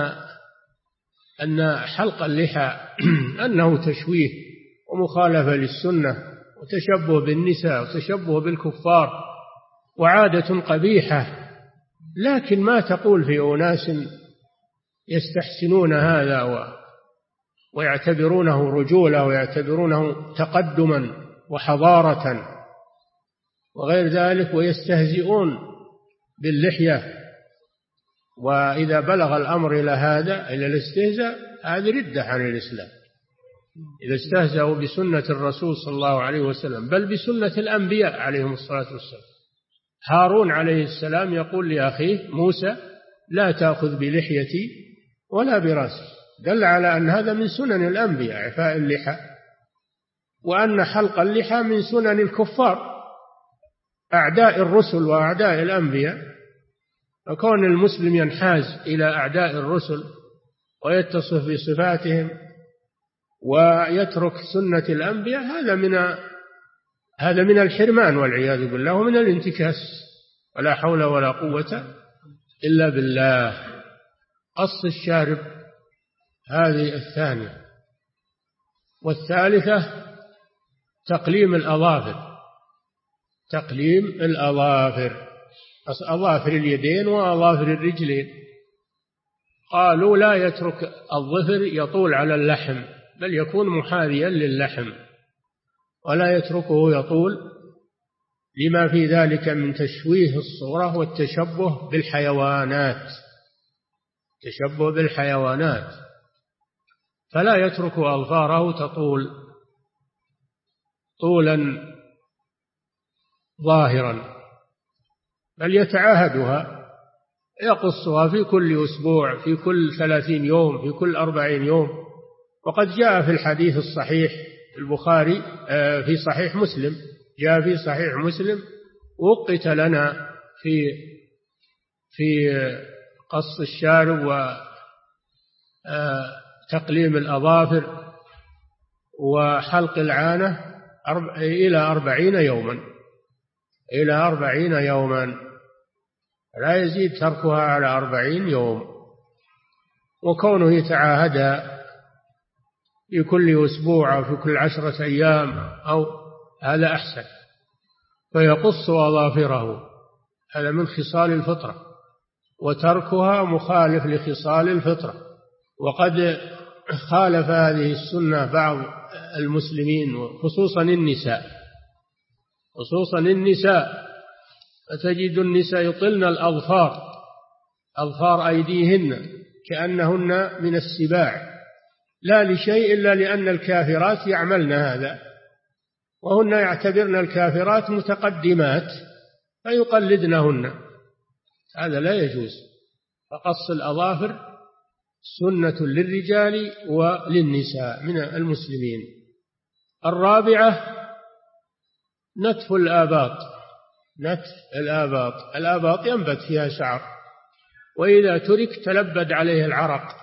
أن حلق اللحى أنه تشويه ومخالفة للسنة وتشبه بالنساء وتشبه بالكفار وعادة قبيحة. لكن ما تقول في أناس يستحسنون هذا ويعتبرونه رجولة ويعتبرونه تقدما وحضارة وغير ذلك، ويستهزئون باللحية، وإذا بلغ الأمر إلى هذا، إلى الاستهزاء، هذه ردة عن الإسلام. إذا استهزأوا بسنة الرسول صلى الله عليه وسلم، بل بسنة الأنبياء عليهم الصلاة والسلام. هارون عليه السلام يقول لأخيه موسى: لا تأخذ بلحيتي ولا برأسي، دل على أن هذا من سنن الأنبياء، إعفاء اللحى، وأن حلق اللحى من سنن الكفار أعداء الرسل وأعداء الأنبياء. وكون المسلم ينحاز إلى أعداء الرسل ويتصف بصفاتهم ويترك سنة الأنبياء، هذا من الحرمان والعياذ بالله، ومن الانتكاس، ولا حول ولا قوة إلا بالله. قص الشارب هذه الثانية. والثالثة تقليم الأظافر، تقليم الأظافر، أظافر اليدين وأظافر الرجلين. قالوا لا يترك الظفر يطول على اللحم، بل يكون محاذيا للحم، ولا يتركه يطول، لما في ذلك من تشويه الصورة والتشبه بالحيوانات، تشبه بالحيوانات. فلا يترك أظفاره تطول طولا ظاهرا، بل يتعاهدها، يقصها في كل أسبوع، في كل 30 يوم، في كل 40 يوم. وقد جاء في الحديث الصحيح البخاري في صحيح مسلم، جاء في صحيح مسلم: وقت لنا في قص الشارب وتقليم الأظافر وحلق العانة إلى 40 يوما، إلى 40 يوما، لا يزيد تركها على 40 يوم. وكونه يتعاهدها في كل أسبوع أو في كل 10 أيام أو هذا أحسن، فيقص أظافره، هذا من خصال الفطرة، وتركها مخالف لخصال الفطرة. وقد خالف هذه السنة بعض المسلمين، وخصوصا النساء، خصوصا النساء، فتجد النساء يطلن الأظفار، أظفار أيديهن كأنهن من السباع، لا لشيء إلا لأن الكافرات يعملن هذا، وهن يعتبرن الكافرات متقدمات فيقلدنهن، هذا لا يجوز. فقص الأظافر سنة للرجال وللنساء من المسلمين. الرابعة نتف الآباط، نتف الآباط، الآباط ينبت فيها شعر، وإذا ترك تلبد عليه العرق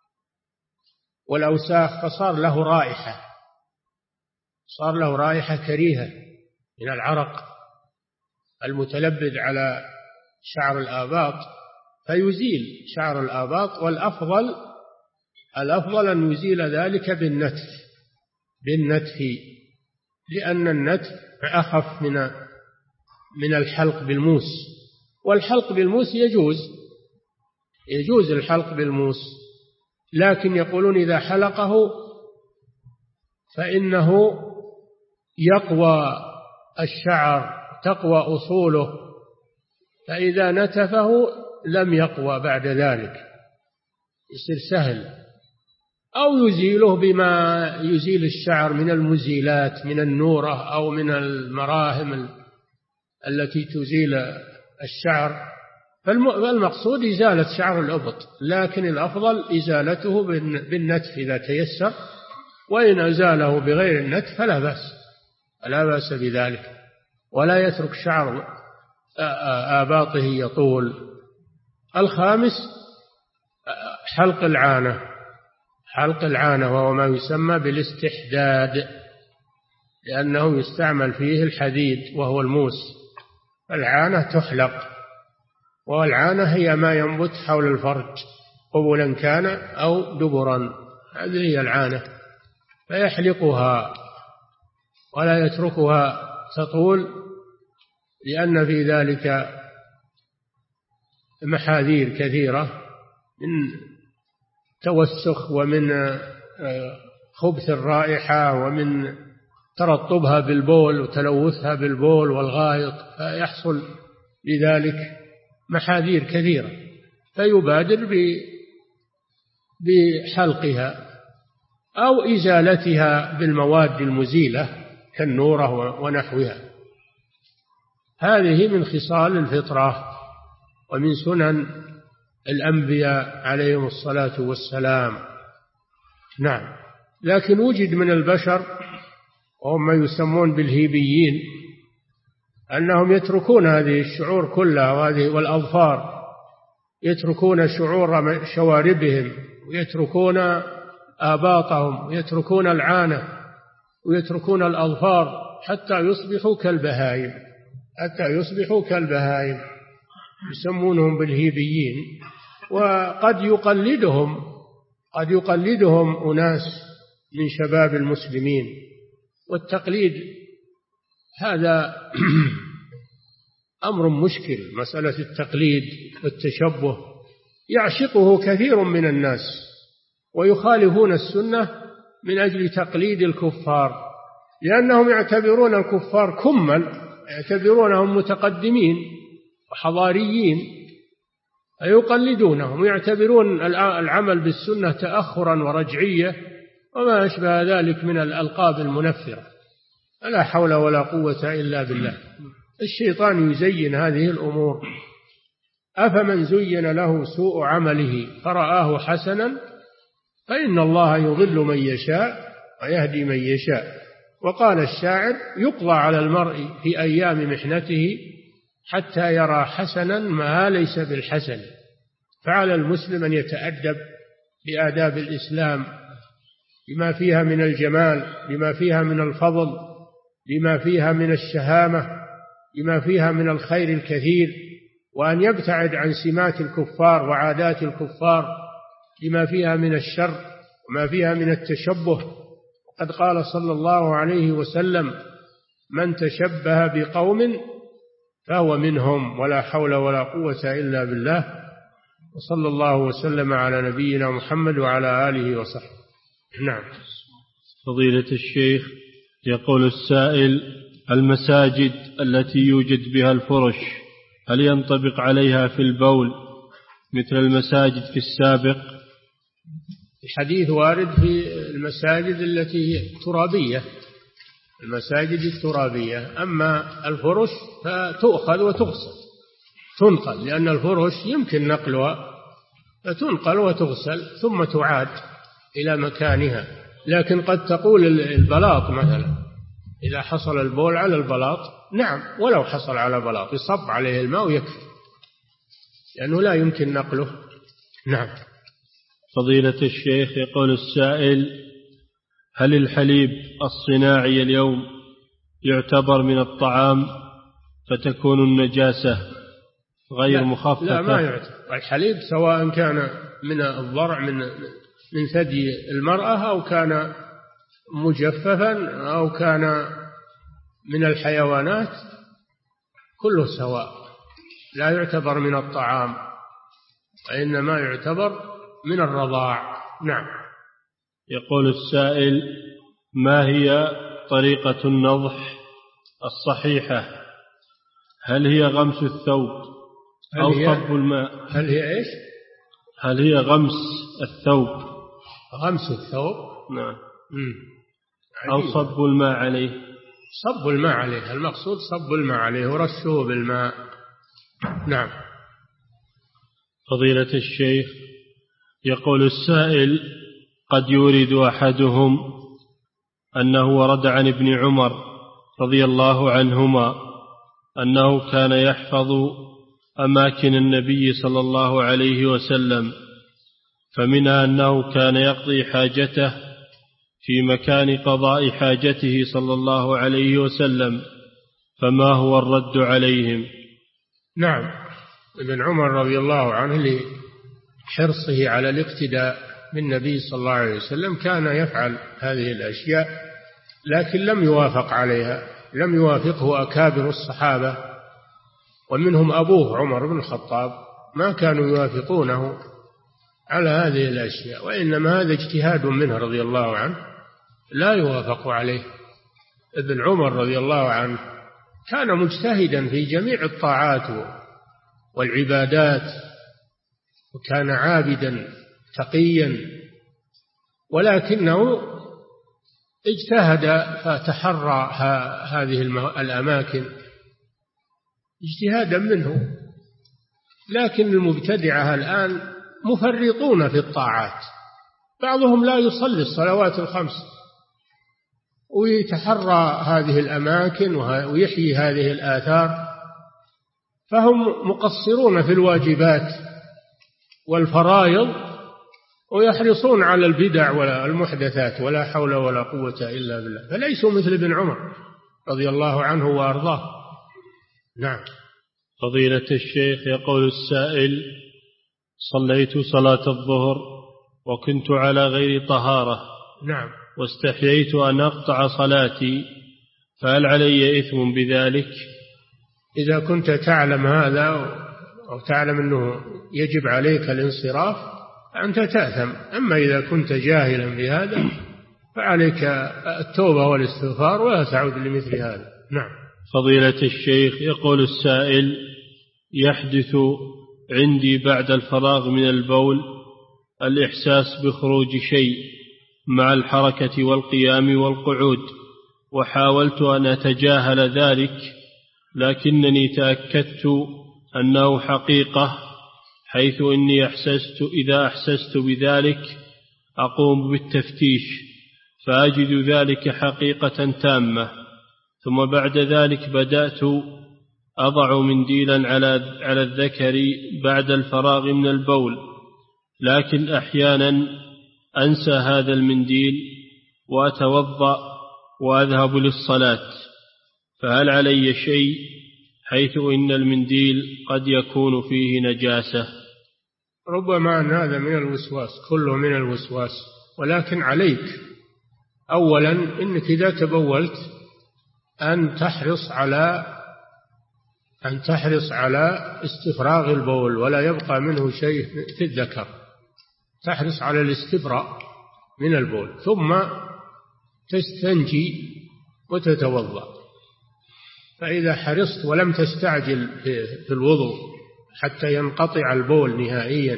والأوساخ فصار له رائحة، صار له رائحة كريهة من العرق المتلبد على شعر الآباط، فيزيل شعر الآباط. والأفضل أن يزيل ذلك بالنتف، لأن النتف أخف من الحلق بالموس. والحلق بالموس يجوز الحلق بالموس، لكن يقولون إذا حلقه فإنه يقوى الشعر، تقوى أصوله، فإذا نتفه لم يقوى بعد ذلك، يصير سهل. أو يزيله بما يزيل الشعر من المزيلات، من النورة أو من المراهم التي تزيل الشعر. فالمقصود إزالة شعر الإبط، لكن الأفضل إزالته بالنتف إذا تيسر، وإن أزاله بغير النتف فلا بأس، لا بأس بذلك. ولا يترك شعر آباطه يطول. الخامس حلق العانة، حلق العانة وهو ما يسمى بالاستحداد، لأنه يستعمل فيه الحديد وهو الموس. العانة تحلق، والعانة هي ما ينبت حول الفرج قبلا كان أو دبرا، هذه هي العانة، فيحلقها ولا يتركها تطول، لأن في ذلك محاذير كثيرة من توسخ ومن خبث الرائحة ومن ترطبها بالبول وتلوثها بالبول والغائط، فيحصل بذلك محاذير كثيرة، فيبادر بحلقها أو إزالتها بالمواد المزيلة كالنورة ونحوها. هذه من خصال الفطرة ومن سنن الأنبياء عليهم الصلاة والسلام. نعم. لكن وجد من البشر وهم ما يسمون بالهيبيين أنهم يتركون هذه الشعور كلها والأظفار، يتركون شعور شواربهم، ويتركون آباطهم، ويتركون العانة، ويتركون الأظفار حتى يصبحوا كالبهائم، حتى يصبحوا كالبهائم، يسمونهم بالهيبيين. وقد يقلدهم أناس من شباب المسلمين، والتقليد هذا أمر مشكل. مسألة التقليد والتشبه يعشقه كثير من الناس، ويخالفون السنة من أجل تقليد الكفار، لأنهم يعتبرون الكفار كمل، يعتبرونهم متقدمين وحضاريين، فيقلدونهم ويعتبرون العمل بالسنة تأخرا ورجعية وما أشبه ذلك من الألقاب المنفرة. لا حول ولا قوة إلا بالله. الشيطان يزين هذه الأمور. أفمن زين له سوء عمله فرآه حسنا فإن الله يضل من يشاء ويهدي من يشاء. وقال الشاعر: يقضى على المرء في أيام محنته حتى يرى حسنا ما ليس بالحسن. فعلى المسلم أن يتأدب بآداب الإسلام بما فيها من الجمال، بما فيها من الفضل، بما فيها من الشهامة، بما فيها من الخير الكثير، وأن يبتعد عن سمات الكفار وعادات الكفار، بما فيها من الشر وما فيها من التشبه. وقد قال صلى الله عليه وسلم: من تشبه بقوم فهو منهم، ولا حول ولا قوة إلا بالله. وصلى الله وسلم على نبينا محمد وعلى آله وصحبه. نعم. فضيلة الشيخ، يقول السائل: المساجد التي يوجد بها الفرش هل ينطبق عليها في البول مثل المساجد في السابق؟ الحديث وارد في المساجد التي هي ترابية، المساجد الترابية. أما الفرش فتؤخذ وتغسل، تنقل، لأن الفرش يمكن نقلها، فتنقل وتغسل ثم تعاد إلى مكانها. لكن قد تقول البلاط مثلا، إذا حصل البول على البلاط، نعم، ولو حصل على بلاط يصب عليه الماء ويكفي، لأنه لا يمكن نقله. نعم. فضيلة الشيخ، يقول السائل: هل الحليب الصناعي اليوم يعتبر من الطعام فتكون النجاسة غير مخففة؟ لا، ما يعتبر. الحليب سواء كان من الضرع من ثدي المرأة، أو كان مجففا، أو كان من الحيوانات، كله سواء، لا يعتبر من الطعام، وإنما يعتبر من الرضاع. نعم. يقول السائل: ما هي طريقة النضح الصحيحة هل هي غمس الثوب أو صب الماء؟ هل هي إيش؟ هل هي غمس الثوب؟ غمس الثوب، نعم. أو صب الماء عليه؟ صب الماء عليه، المقصود صب الماء عليه ورشه بالماء. نعم. فضيلة الشيخ، يقول السائل: قد يورد أحدهم أنه ورد عن ابن عمر رضي الله عنهما أنه كان يحفظ أماكن النبي صلى الله عليه وسلم، فمنها أنه كان يقضي حاجته في مكان قضاء حاجته صلى الله عليه وسلم، فما هو الرد عليهم؟ نعم، ابن عمر رضي الله عنه لحرصه على الاقتداء بالنبي صلى الله عليه وسلم كان يفعل هذه الأشياء، لكن لم يوافق عليها، لم يوافقه أكابر الصحابة ومنهم أبوه عمر بن الخطاب، ما كانوا يوافقونه على هذه الأشياء، وإنما هذا اجتهاد منه رضي الله عنه لا يوافق عليه. ابن عمر رضي الله عنه كان مجتهدا في جميع الطاعات والعبادات، وكان عابدا تقيا، ولكنه اجتهد فتحرى هذه الأماكن اجتهادا منه. لكن المبتدعة الآن مفرطون في الطاعات، بعضهم لا يصلي الصلوات الخمس ويتحرى هذه الأماكن ويحيي هذه الآثار، فهم مقصرون في الواجبات والفرائض ويحرصون على البدع والمحدثات، ولا حول ولا قوة إلا بالله، فليسوا مثل ابن عمر رضي الله عنه وأرضاه. نعم. فضيلة الشيخ، يقول السائل: صليت صلاة الظهر وكنت على غير طهارة، نعم، واستحييت أن أقطع صلاتي، فهل علي إثم بذلك؟ إذا كنت تعلم هذا أو تعلم أنه يجب عليك الانصراف أنت تأثم، أما إذا كنت جاهلا بهذا فعليك التوبة والاستغفار ولا تعود لمثل هذا. نعم. فضيلة الشيخ، يقول السائل: يحدث عندي بعد الفراغ من البول الإحساس بخروج شيء مع الحركة والقيام والقعود، وحاولت أن أتجاهل ذلك، لكنني تأكدت أنه حقيقة، حيث إني إذا أحسست بذلك أقوم بالتفتيش فأجد ذلك حقيقة تامة، ثم بعد ذلك بدأت أضع منديلا على الذكر بعد الفراغ من البول، لكن أحيانا أنسى هذا المنديل وأتوضأ وأذهب للصلاة، فهل علي شيء، حيث إن المنديل قد يكون فيه نجاسة؟ ربما أن هذا من الوسواس، كله من الوسواس، ولكن عليك أولا إنك إذا تبولت أن تحرص على استفراغ البول ولا يبقى منه شيء في الذكر، تحرص على الاستبراء من البول، ثم تستنجي وتتوضأ. فإذا حرصت ولم تستعجل في الوضوء حتى ينقطع البول نهائيا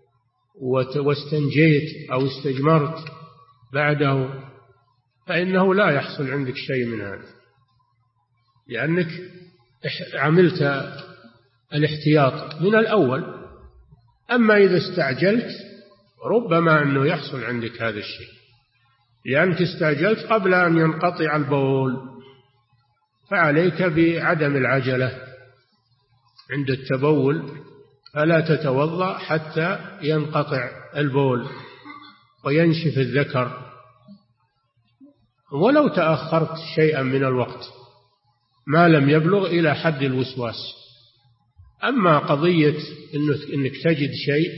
واستنجيت أو استجمرت بعده، فإنه لا يحصل عندك شيء من هذا، لأنك عملت الاحتياط من الأول. أما إذا استعجلت ربما أنه يحصل عندك هذا الشيء، لأنك استعجلت قبل أن ينقطع البول، فعليك بعدم العجلة عند التبول، فلا تتوضأ حتى ينقطع البول وينشف الذكر، ولو تأخرت شيئا من الوقت ما لم يبلغ إلى حد الوسواس. أما قضية إنك تجد شيء،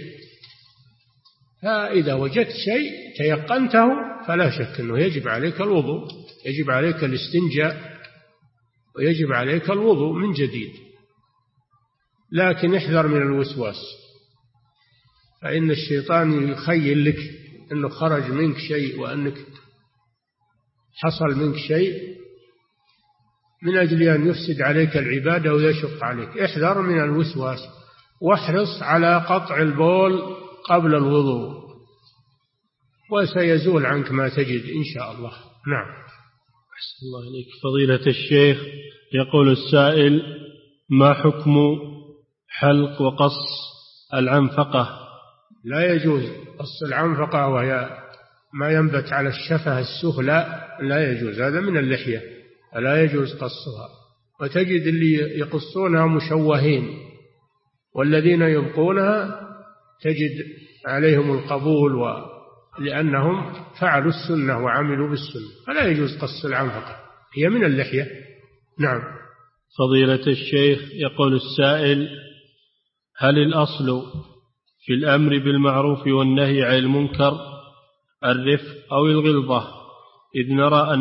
فإذا وجدت شيء تيقنته فلا شك أنه يجب عليك الوضوء، يجب عليك الاستنجاء ويجب عليك الوضوء من جديد، لكن احذر من الوسواس، فإن الشيطان يخيل لك أنه خرج منك شيء وأنك حصل منك شيء من أجل أن يفسد عليك العبادة ويشق عليك، احذر من الوسواس، واحرص على قطع البول قبل الوضوء، وسيزول عنك ما تجد إن شاء الله. نعم. أحسن الله إليك فضيلة الشيخ. يقول السائل: ما حكم حلق وقص العنفقة؟ لا يجوز قص العنفقة، وهي ما ينبت على الشفة السفلى، لا يجوز، هذا من اللحية، لا يجوز قصها. وتجد اللي يقصونها مشوهين، والذين يبقونها تجد عليهم القبول، لأنهم فعلوا السنة وعملوا بالسنة، فلا يجوز قص العنفقة، هي من اللحية. نعم. فضيلة الشيخ، يقول السائل: هل الأصل في الأمر بالمعروف والنهي عن المنكر الرفق أو الغلظة؟ إذ نرى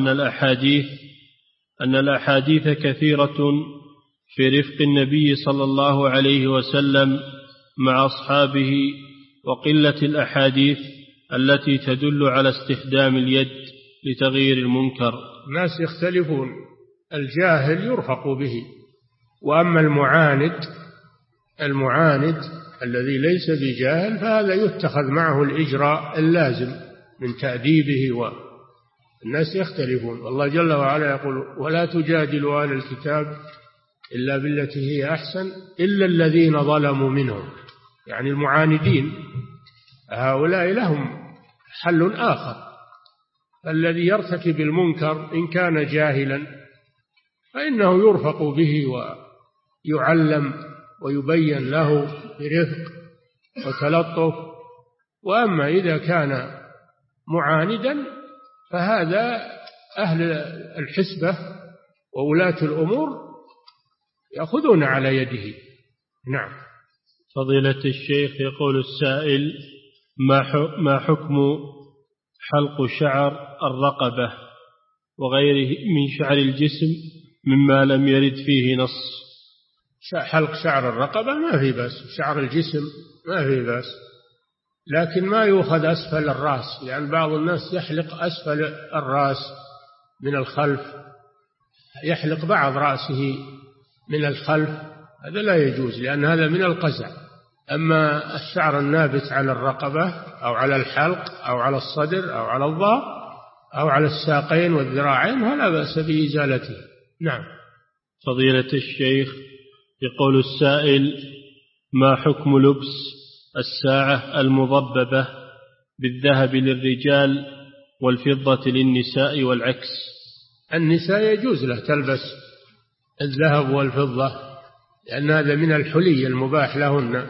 أن الأحاديث كثيرة في رفق النبي صلى الله عليه وسلم مع أصحابه، وقلة الأحاديث التي تدل على استخدام اليد لتغيير المنكر. الناس يختلفون، الجاهل يرفق به، وأما المعاند الذي ليس بجاهل فهذا يتخذ معه الإجراء اللازم من تأديبه. والناس يختلفون، والله جل وعلا يقول: ولا تجادلوا أهل الكتاب إلا بالتي هي أحسن إلا الذين ظلموا منهم، يعني المعاندين هؤلاء لهم حل آخر. الذي يرتكب المنكر إن كان جاهلا فإنه يرفق به ويعلم ويبين له برفق وتلطف. وأما إذا كان معاندا فهذا أهل الحسبة وولاة الأمور يأخذون على يده. نعم. فضيلة الشيخ، يقول السائل: ما حكم حلق شعر الرقبة وغيره من شعر الجسم مما لم يرد فيه نص؟ حلق شعر الرقبة ما في بأس، شعر الجسم ما في بأس، لكن ما يؤخذ أسفل الرأس، لأن بعض الناس يحلق أسفل الرأس من الخلف، يحلق بعض رأسه من الخلف، هذا لا يجوز، لأن هذا من القزع. أما الشعر النابت على الرقبة أو على الحلق أو على الصدر أو على الظهر أو على الساقين والذراعين فلا بأس بإزالته. نعم. فضيلة الشيخ، يقول السائل: ما حكم لبس الساعة المضببة بالذهب للرجال والفضة للنساء والعكس؟ النساء يجوز له تلبس الذهب والفضة، لأن هذا من الحلي المباح لهن.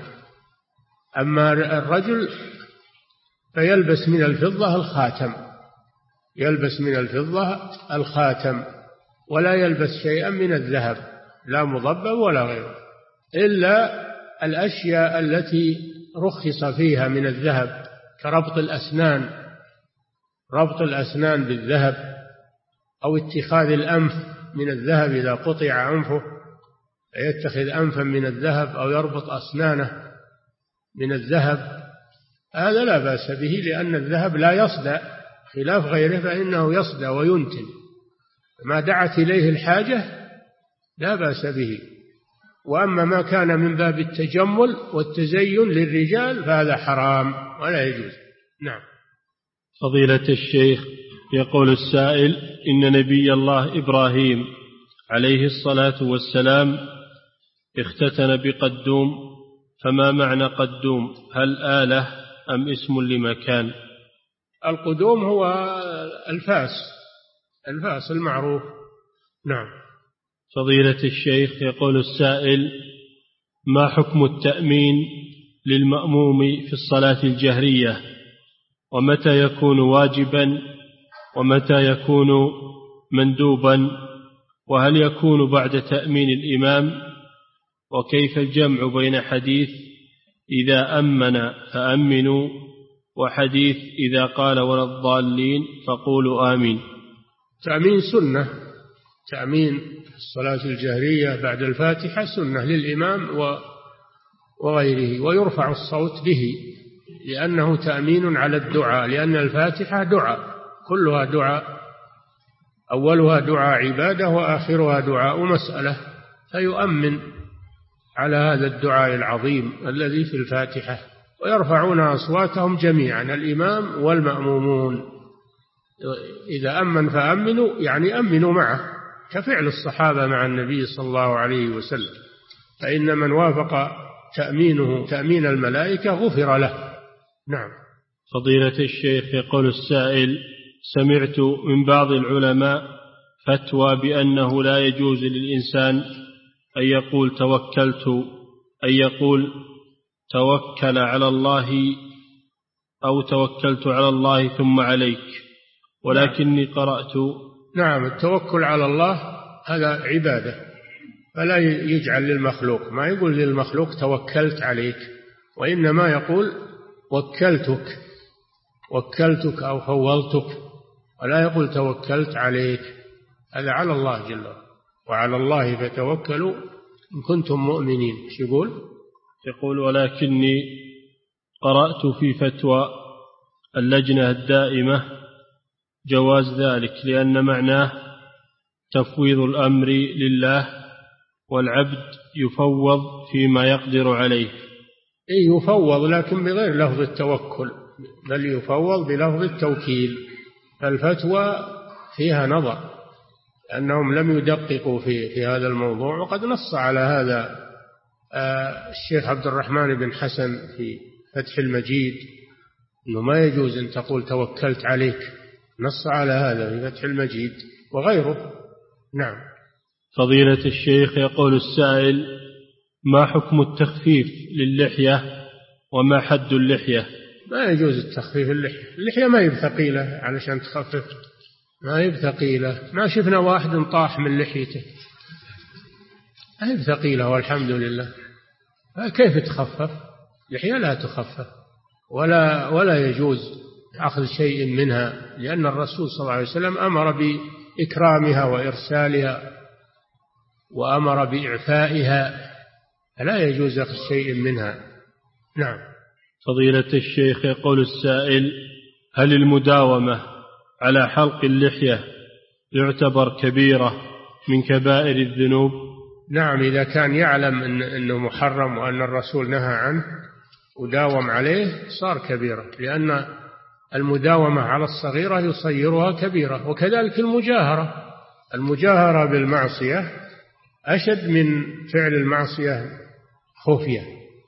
أما الرجل فيلبس من الفضة الخاتم، يلبس من الفضة الخاتم، ولا يلبس شيئا من الذهب، لا مضبب ولا غيره، إلا الأشياء التي رخص فيها من الذهب، كربط الأسنان، ربط الأسنان بالذهب، أو اتخاذ الأنف من الذهب إذا قطع أنفه يتخذ أنفا من الذهب، أو يربط أسنانه من الذهب، هذا لا بأس به، لأن الذهب لا يصدأ خلاف غيره فإنه يصدأ وينتن، ما دعت إليه الحاجة لا بأس به. وأما ما كان من باب التجمل والتزين للرجال فهذا حرام ولا يجوز. نعم. فضيلة الشيخ، يقول السائل: إن نبي الله إبراهيم عليه الصلاة والسلام اختتن بقدوم، فما معنى قدوم؟ هل آلة أم اسم لمكان؟ القدوم هو الفاس المعروف. نعم. فضيلة الشيخ، يقول السائل: ما حكم التأمين للمأموم في الصلاة الجهرية؟ ومتى يكون واجبا ومتى يكون مندوبا؟ وهل يكون بعد تأمين الإمام؟ وكيف الجمع بين حديث إذا أمن فأمنوا وحديث إذا قال ولا الضالين فقولوا آمين؟ تأمين سنة، تأمين الصلاة الجهرية بعد الفاتحة سنة للإمام وغيره، ويرفع الصوت به لأنه تأمين على الدعاء، لأن الفاتحة دعاء كلها دعاء، أولها دعاء عبادة وآخرها دعاء مسألة، فيؤمن على هذا الدعاء العظيم الذي في الفاتحة، ويرفعون أصواتهم جميعا الإمام والمأمومون. إذا أمن فأمنوا، يعني أمنوا معه، كفعل الصحابة مع النبي صلى الله عليه وسلم، فإن من وافق تأمينه تأمين الملائكة غفر له. نعم. فضيلة الشيخ، يقول السائل: سمعت من بعض العلماء فتوى بأنه لا يجوز للإنسان أن يقول توكل على الله أو توكلت على الله ثم عليك، ولكني قرأت. نعم، التوكل على الله هذا عبادة، فلا يجعل للمخلوق، ما يقول للمخلوق توكلت عليك، وإنما يقول وكلتك أو فوضتك، ولا يقول توكلت عليك. هذا على الله جل وعلا، وعلى الله فتوكلوا إن كنتم مؤمنين. يقول: ولكني قرأت في فتوى اللجنة الدائمة جواز ذلك، لأن معناه تفويض الأمر لله، والعبد يفوض فيما يقدر عليه. يفوض لكن بغير لفظ التوكل، بل يفوض بلفظ التوكيل. فالفتوى فيها نظر، لأنهم لم يدققوا في هذا الموضوع، وقد نص على هذا الشيخ عبد الرحمن بن حسن في فتح المجيد، أنه ما يجوز أن تقول توكلت عليك، نص على هذا في فتح المجيد وغيره. نعم. فضيلة الشيخ، يقول السائل: ما حكم التخفيف للحية وما حد اللحية؟ ما يجوز التخفيف اللحية ما هي بثقيلة علشان تخفف، ما هي بثقيلة، ما شفنا واحد طاح من لحيته، ما هي بثقيلة والحمد لله. كيف تخفف؟ اللحية لا تخفف، ولا يجوز أخذ شيء منها، لأن الرسول صلى الله عليه وسلم أمر بإكرامها وإرسالها، وأمر بإعفائها، فلا يجوز أخذ شيء منها. نعم. فضيلة الشيخ، يقول السائل: هل المداومة على حلق اللحية يعتبر كبيرة من كبائر الذنوب؟ نعم، إذا كان يعلم أنه محرم وأن الرسول نهى عنه وداوم عليه صار كبيرة، لأن المداومة على الصغيرة يصيرها كبيرة. وكذلك المجاهرة بالمعصية أشد من فعل المعصية خفية.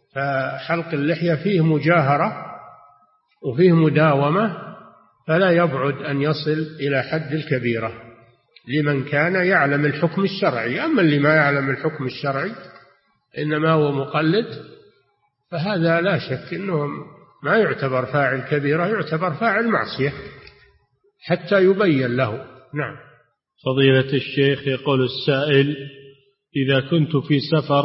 فحلق اللحية فيه مجاهرة وفيه مداومة، فلا يبعد أن يصل إلى حد الكبيرة لمن كان يعلم الحكم الشرعي. أما اللي ما يعلم الحكم الشرعي إنما هو مقلد، فهذا لا شك أنه ما يعتبر فاعل كبيرة، يعتبر فاعل معصية حتى يبين له. نعم. فضيلة الشيخ، يقول السائل: إذا كنت في سفر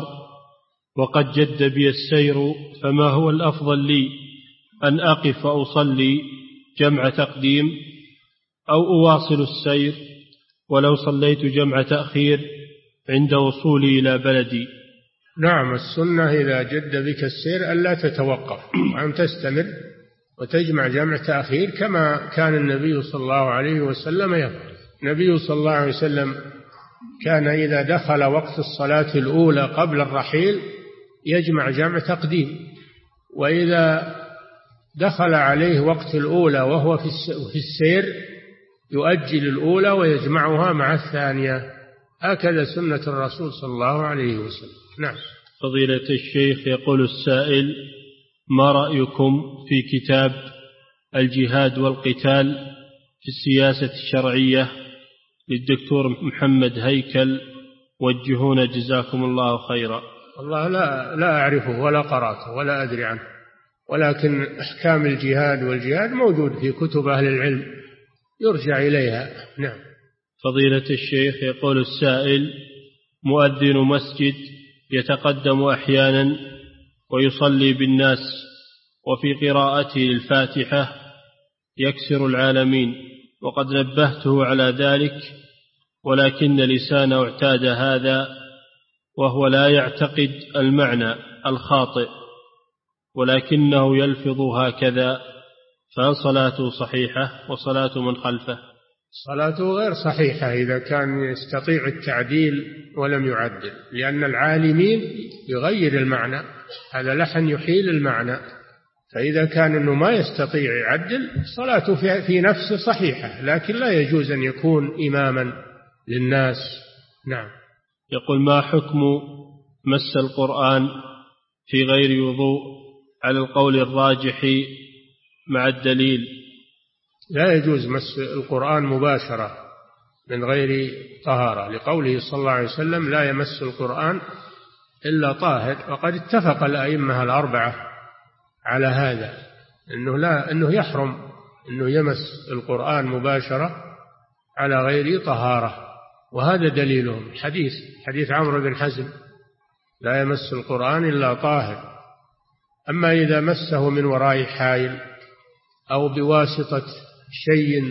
وقد جد بي السير، فما هو الأفضل لي، أن أقف فأصلي جمع تقديم أو أواصل السير ولو صليت جمع تأخير عند وصولي إلى بلدي؟ نعم، السنة إذا جد بك السير ألا تتوقف وأن تستمر وتجمع جمع تأخير كما كان النبي صلى الله عليه وسلم يفعل. النبي صلى الله عليه وسلم كان إذا دخل وقت الصلاة الأولى قبل الرحيل يجمع جمع تقديم، وإذا دخل عليه وقت الأولى وهو في السير يؤجل الأولى ويجمعها مع الثانية. هكذا سنة الرسول صلى الله عليه وسلم. نعم. فضيلة الشيخ، يقول السائل: ما رأيكم في كتاب الجهاد والقتال في السياسة الشرعية للدكتور محمد هيكل؟ وجهونا جزاكم الله خيرا. والله لا أعرفه ولا قرأته ولا أدري عنه، ولكن أحكام الجهاد والجهاد موجود في كتب أهل العلم يرجع إليها. نعم. فضيلة الشيخ، يقول السائل: مؤذن مسجد يتقدم أحيانا ويصلي بالناس، وفي قراءته للفاتحة يكسر العالمين، وقد نبهته على ذلك، ولكن لسانه اعتاد هذا، وهو لا يعتقد المعنى الخاطئ ولكنه يلفظ هكذا، فهل صلاته صحيحة وصلاة من خلفه؟ صلاته غير صحيحة إذا كان يستطيع التعديل ولم يعدل، لأن العالمين يغير المعنى، هذا لحن يحيل المعنى. فإذا كان أنه ما يستطيع يعدل صلاته في نفسه صحيحة، لكن لا يجوز أن يكون إماما للناس. نعم. يقول: ما حكم مس القرآن في غير وضوء على القول الراجح مع الدليل؟ لا يجوز مس القرآن مباشرة من غير طهارة، لقوله صلى الله عليه وسلم: لا يمس القرآن إلا طاهر. وقد اتفق الأئمة الأربعة على هذا، أنه يحرم أنه يمس القرآن مباشرة على غير طهارة، وهذا دليلهم حديث عمرو بن حزم: لا يمس القرآن إلا طاهر. أما إذا مسه من وراء حائل أو بواسطة شيء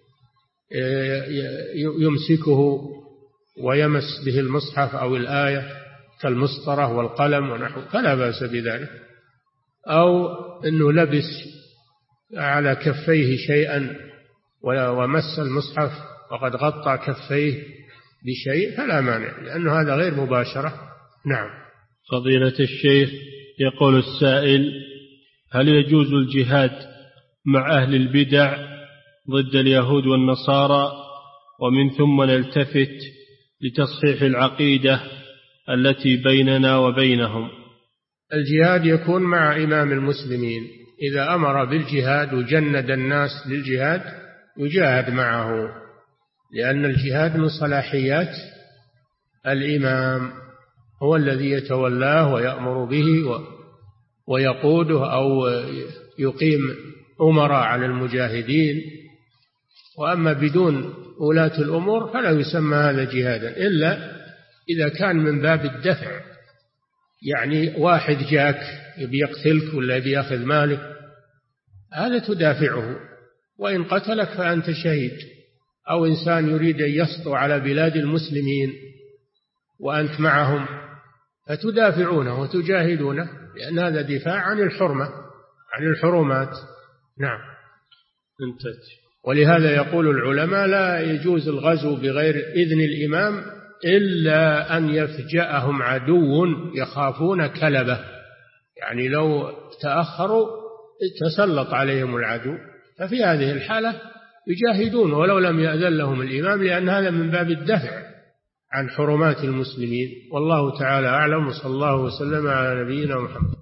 يمسكه ويمس به المصحف أو الآية كالمسطرة والقلم ونحو، فلا بأس بذلك. أو أنه لبس على كفيه شيئا ومس المصحف وقد غطى كفيه بشيء فلا مانع، لأنه هذا غير مباشرة. نعم. فضيلة الشيخ، يقول السائل: هل يجوز الجهاد مع أهل البدع ضد اليهود والنصارى، ومن ثم نلتفت لتصحيح العقيدة التي بيننا وبينهم؟ الجهاد يكون مع إمام المسلمين، إذا أمر بالجهاد وجند الناس للجهاد يجاهد معه، لأن الجهاد من صلاحيات الإمام، هو الذي يتولاه ويأمر به ويقوده أو يقيم أمراء على المجاهدين. وأما بدون ولاة الأمور فلا يسمى هذا جهادا، إلا إذا كان من باب الدفع، يعني واحد جاك يبي يقتلك ولا يبي يأخذ مالك، هذا تدافعه، وإن قتلك فأنت شهيد. أو إنسان يريد أن يسطو على بلاد المسلمين وأنت معهم فتدافعونه وتجاهدونه، لأن هذا دفاع عن الحرمة، عن الحرمات. نعم. ولهذا يقول العلماء: لا يجوز الغزو بغير إذن الإمام إلا أن يفجأهم عدو يخافون كلبه، يعني لو تأخروا تسلط عليهم العدو، ففي هذه الحالة يجاهدون ولو لم يأذن لهم الإمام، لأن هذا من باب الدفع عن حرمات المسلمين. والله تعالى أعلم، وصلى الله وسلم على نبينا محمد.